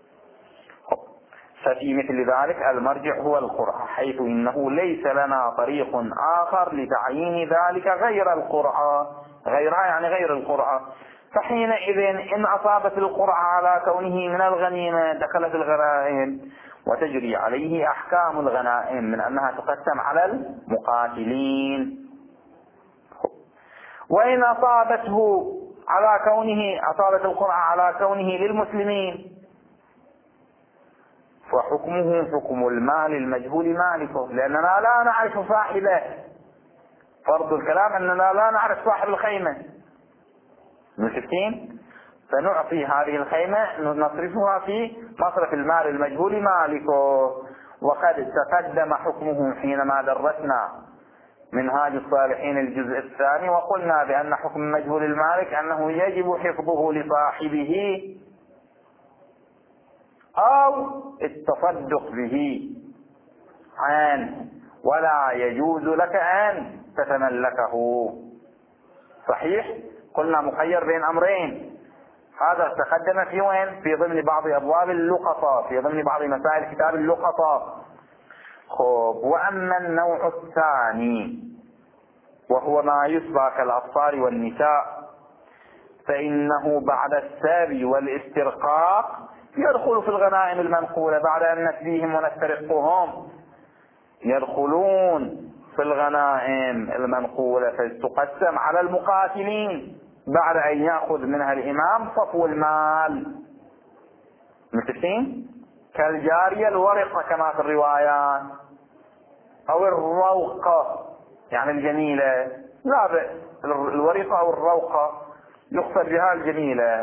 ففي مثل ذلك المرجع هو القرعة، حيث إنه ليس لنا طريق آخر لتعيين ذلك غير القرعة، غيرها يعني غير القرعة. فحينئذ إن أصابت القرعة على كونه من الغنيمة دخلت الغنائم وتجري عليه أحكام الغنائم من أنها تقسم على المقاتلين. وإن أصابته على كونه أصابت القرعة على كونه للمسلمين فحكمه حكم المال المجهول مالكه، لأننا لا نعرف صاحبه. فرض الكلام أننا لا نعرف صاحب الخيمة، متفقين؟ فنعطي هذه الخيمة نصرفها في مصرف المال المجهول مالكه. وقد تقدم حكمه حينما درسنا منهاج الصالحين الجزء الثاني، وقلنا بأن حكم مجهول المالك أنه يجب حفظه لصاحبه أو التصدق به عنه، ولا يجوز لك أن تتملكه. صحيح؟ قلنا مخير بين أمرين، هذا تقدم في وين؟ في ضمن بعض أبواب اللقطة، في ضمن بعض مسائل كتاب اللقطة. خب، وأما النوع الثاني وهو ما يسبى كالأطفال والنساء فإنه بعد السبي والاسترقاق يدخل في الغنائم المنقولة. بعد أن نسبيهم ونسترقهم يدخلون في الغنائم المنقولة، فتقسم على المقاتلين بعد أن يأخذ منها الإمام صفو المال. متفقين؟ كالجارية الورقة كما في الروايات، أو الروقة يعني الجميلة، لا بأس، الورقة أو الروقة يقصد بها الجميلة.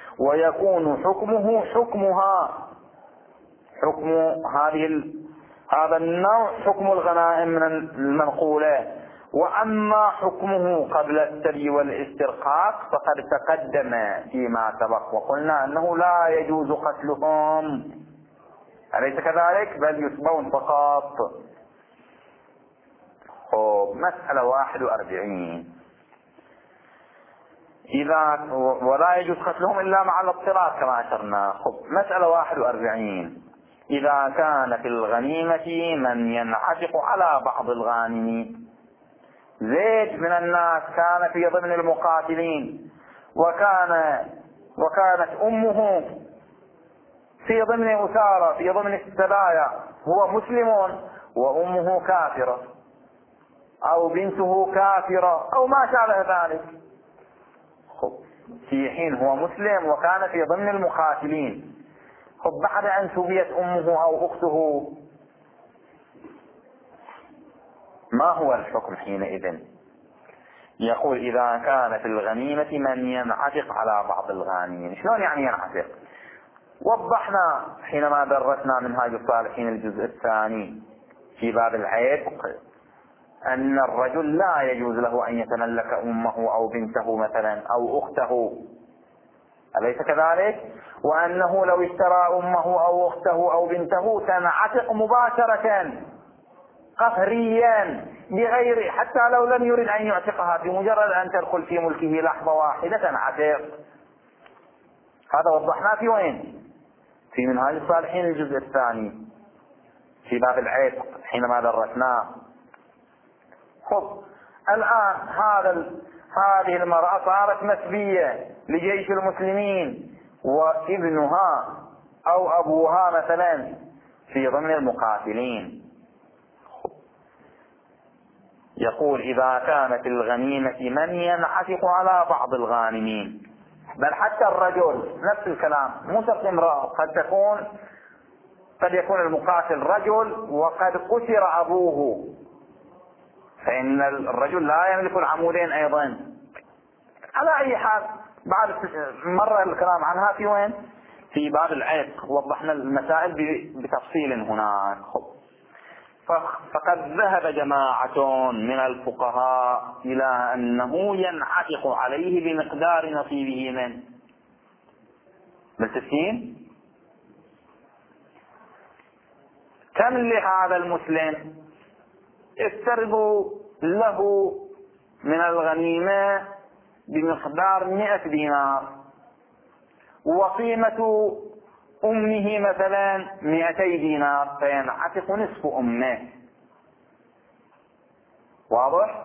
ويكون حكمه حكمها، حكم هذه هذا النوع حكم الغنائم من المنقولة. وأما حكمه قبل السبي والاسترقاق فقد تقدم فيما سبق وقلنا أنه لا يجوز قتلهم، أليس كذلك؟ بل يسبون فقط. مسألة واحد وأربعين، إذا ولا يجوز قتلهم إلا مع الاضطرار كما أشرنا. مسألة واحد وأربعين، إذا كان في الغنيمة من ينعتق على بعض الغانمين. زيد من الناس كان في ضمن المقاتلين، وكان وكانت أمه في ضمن أسارة في ضمن السبايا، هو مسلم وأمه كافرة أو بنته كافرة أو ما شابه ذلك. في حين هو مسلم وكان في ضمن المقاتلين، بعد أن سبيت أمه أو أخته ما هو الحكم حينئذ؟ يقول إذا كان في الغنيمة من ينعتق على بعض الغانمين. شلون يعني ينعتق؟ وضحنا حينما درسنا منهاج الصالحين الجزء الثاني في باب العتق أن الرجل لا يجوز له أن يتملك أمه أو بنته مثلا أو أخته، أليس كذلك؟ وأنه لو اشترى أمه أو أخته أو بنته تنعتق مباشرة قهريا بغير، حتى لو لم يرد أن يعتقها، بمجرد أن تدخل في ملكه لحظة واحدة تنعتق. هذا وضحنا في وين؟ في منهاج الصالحين الجزء الثاني في باب العتق حينما درسناه. خب الآن هذا هذه المرأة صارت مسبية لجيش المسلمين، وابنها أو أبوها مثلا في ضمن المقاتلين. يقول إذا كانت الغنيمة من ينعتق على بعض الغانمين، بل حتى الرجل نفس الكلام، مو شرط امرأة، قد تكون قد يكون المقاتل رجل وقد قتل أبوه، فإن الرجل لا يملك العمودين أيضا. على أي حال بعد مرة الكلام عنها في وين؟ في باب العتق، وضحنا المسائل بتفصيل هناك. فقد ذهب جماعة من الفقهاء إلى أنه ينعتق عليه بمقدار نصيبه منه. بالتسكين كم لهذا المسلم؟ استربوا له من الغنيمة بمقدار مئة دينار، وقيمة أمه مثلا مئتي دينار، فينعتق نصف أمه. واضح؟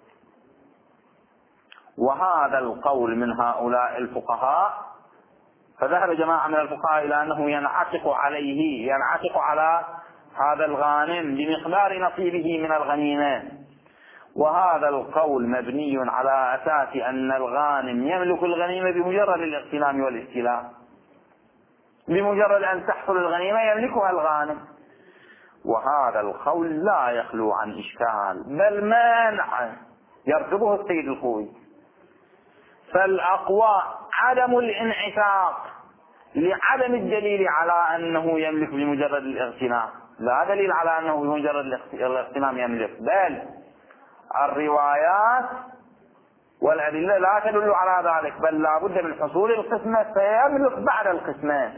وهذا القول من هؤلاء الفقهاء، فذهب جماعة من الفقهاء إلى أنه ينعتق عليه ينعتق على هذا الغانم بمقدار نصيبه من الغنيمة. وهذا القول مبني على أساس أن الغانم يملك الغنيمة بمجرد الاغتنام والاستيلاء، بمجرد أن تحصل الغنيمة يملكها الغانم. وهذا القول لا يخلو عن إشكال، بل مانع يرتبه السيد الخوي. فالأقوى عدم الانعتاق لعدم الدليل على أنه يملك بمجرد الاغتنام، لا دليل على أنه بمجرد الاغتنام يملك، بل الروايات والأدلة لا تدل على ذلك، بل لا بد من حصول القسمة فيملك بعد القسمة،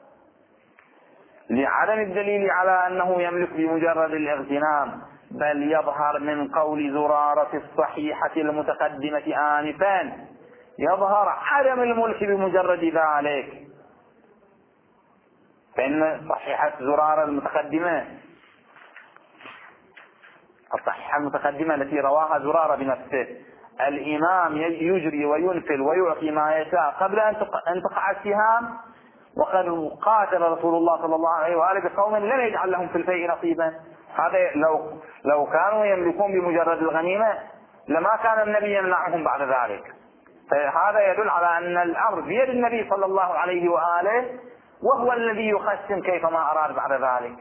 لعدم الدليل على أنه يملك بمجرد الاغتنام. بل يظهر من قول زرارة الصحيحة المتقدمة آنفا، يظهر عدم الملك بمجرد ذلك. فإن صحيحة زرارة المتقدمة الصحيحة المتقدمة التي رواها زرارة بنفسه، الإمام يجري وينفل ويعطي ما يشاء قبل أن تقع السهام، وقد قاتل رسول الله صلى الله عليه وآله بقوم لم يجعل لهم في الفيء نصيبا. هذا لو لو كانوا يملكون بمجرد الغنيمة لما كان النبي يمنعهم بعد ذلك. فهذا يدل على أن الأمر بيد النبي صلى الله عليه وآله، وهو الذي يقسم كيفما أراد بعد ذلك.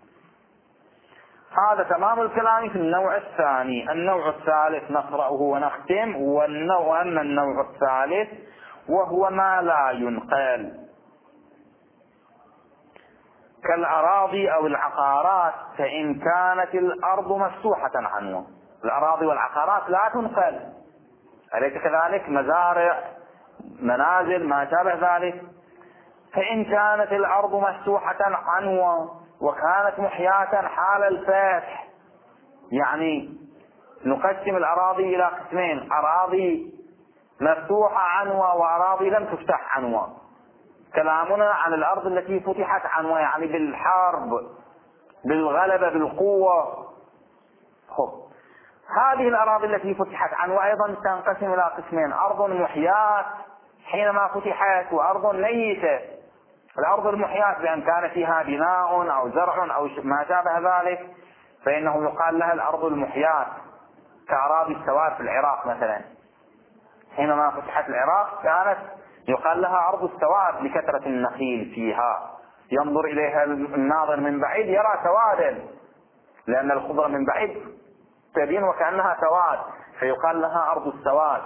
هذا تمام الكلام في النوع الثاني. النوع الثالث نقرأه ونختم. والنوع أما النوع الثالث وهو ما لا ينقل، كالأراضي أو العقارات، فإن كانت الأرض مفتوحة عنوة. الأراضي والعقارات لا تنقل، أليس كذلك؟ مزارع، منازل، ما شابه ذلك. فإن كانت الأرض مفتوحة عنوة وكانت محياة حال الفتح، يعني نقسم الأراضي إلى قسمين: أراضي مفتوحة عنوة وأراضي لم تفتح عنوة. كلامنا عن الأرض التي فتحت عنوة، يعني بالحرب، بالغلبة، بالقوة. خب. هذه الأراضي التي فتحت عنوة أيضا تنقسم إلى قسمين: أرض محياة حينما فتحت، وأرض ميتة. الأرض المحياة بأن كان فيها بناء أو زرع أو ما شابه ذلك، فإنه يقال لها الأرض المحياة، كأراضي السواد في العراق مثلا. حينما فتحت العراق كانت يقال لها أرض السواد لكثرة النخيل فيها، ينظر إليها الناظر من بعيد يرى سوادا، لأن الخضرة من بعيد تبين وكأنها سواد، فيقال لها أرض السواد.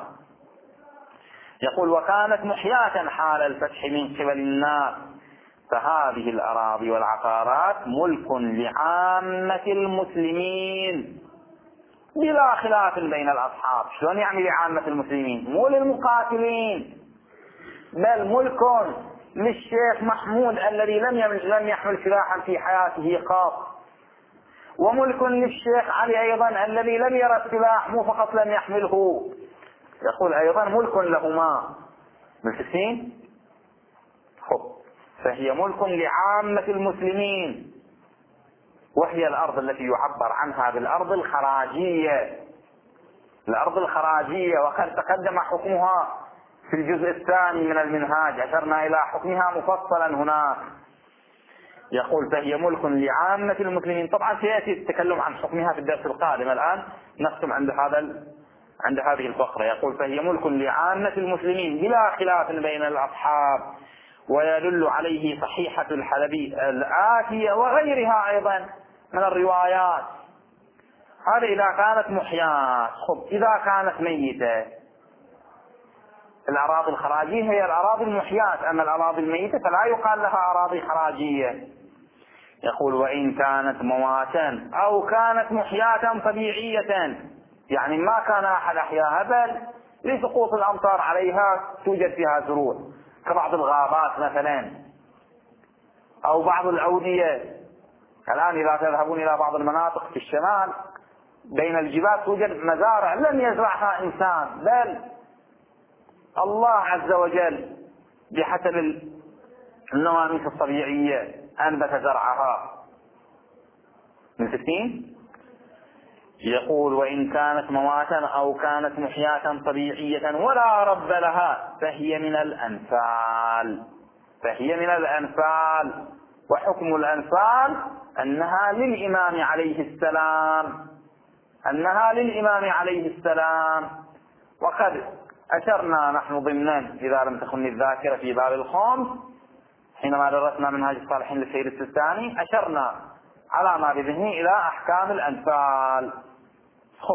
يقول: وكانت محياة حال الفتح من قبل الناس، فهذه الأراضي والعقارات ملك لعامة المسلمين بلا خلاف بين الأصحاب. شلون يعني لعامة المسلمين؟ مو للمقاتلين، بل ملك للشيخ محمود الذي لم لم يحمل سلاحا في حياته قط، وملك للشيخ علي أيضا الذي لم يرى السلاح، مو فقط لم يحمله، يقول أيضا ملك لهما. متفقين؟ خب. فهي ملك لعامة المسلمين، وهي الأرض التي يعبر عنها بالأرض الخراجية. الأرض الخراجية، وقد تقدم حكمها في الجزء الثاني من المنهاج، أشرنا إلى حكمها مفصلا هناك. يقول: فهي ملك لعامة المسلمين. طبعا سيأتي التكلم عن حكمها في الدرس القادم، الآن نختم عند هذا عند هذه الفقرة. يقول: فهي ملك لعامة المسلمين بلا خلاف بين الأصحاب، ويدل عليه صحيحة الحلبي الآتية وغيرها أيضا من الروايات. هذا إذا كانت محياة. خب. إذا كانت ميتة، الأراضي الخراجية هي الأراضي المحياة، أما الأراضي الميتة فلا يقال لها أراضي خراجية. يقول: وإن كانت مواتا أو كانت محياة طبيعية، يعني ما كان أحد أحياها، بل لسقوط الأمطار عليها توجد فيها زروع، كبعض الغابات مثلا أو بعض الأودية. الآن إذا تذهبون إلى بعض المناطق في الشمال بين الجبال توجد مزارع لم يزرعها إنسان، بل الله عز وجل بحسب النواميس الطبيعية أنبت زرعها. من ستين. يقول: وإن كانت مواتا أو كانت محياة طبيعية ولا رب لها فهي من الأنفال. فهي من الأنفال. وحكم الأنفال أنها للإمام عليه السلام، أنها للإمام عليه السلام. وقد أشرنا نحن ضمنا، إذا لم تخن الذاكرة، في باب الخمس حينما درسنا منهاج الصالحين للسيد السيستاني، أشرنا على ما بذهنه إلى أحكام الأنفال. خب.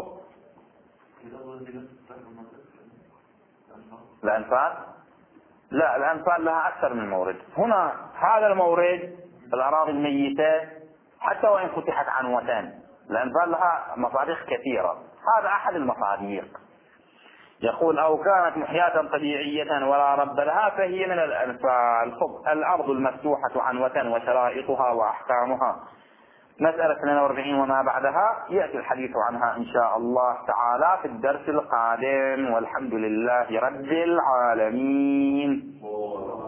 الأنفال لا، الأنفال لها أكثر من مورد. هنا هذا المورد الأراضي الميتة حتى وإن فتحت عنوتان، الأنفال لها مصادق كثيرة، هذا أحد المصادق. يقول: أو كانت محياة طبيعية ولا رب لها فهي من الأنفال. خب. الأرض المفتوحة عنوة وشرائطها وأحكامها، مسألة اثنين وأربعين وما بعدها يأتي الحديث عنها إن شاء الله تعالى في الدرس القادم، والحمد لله رب العالمين.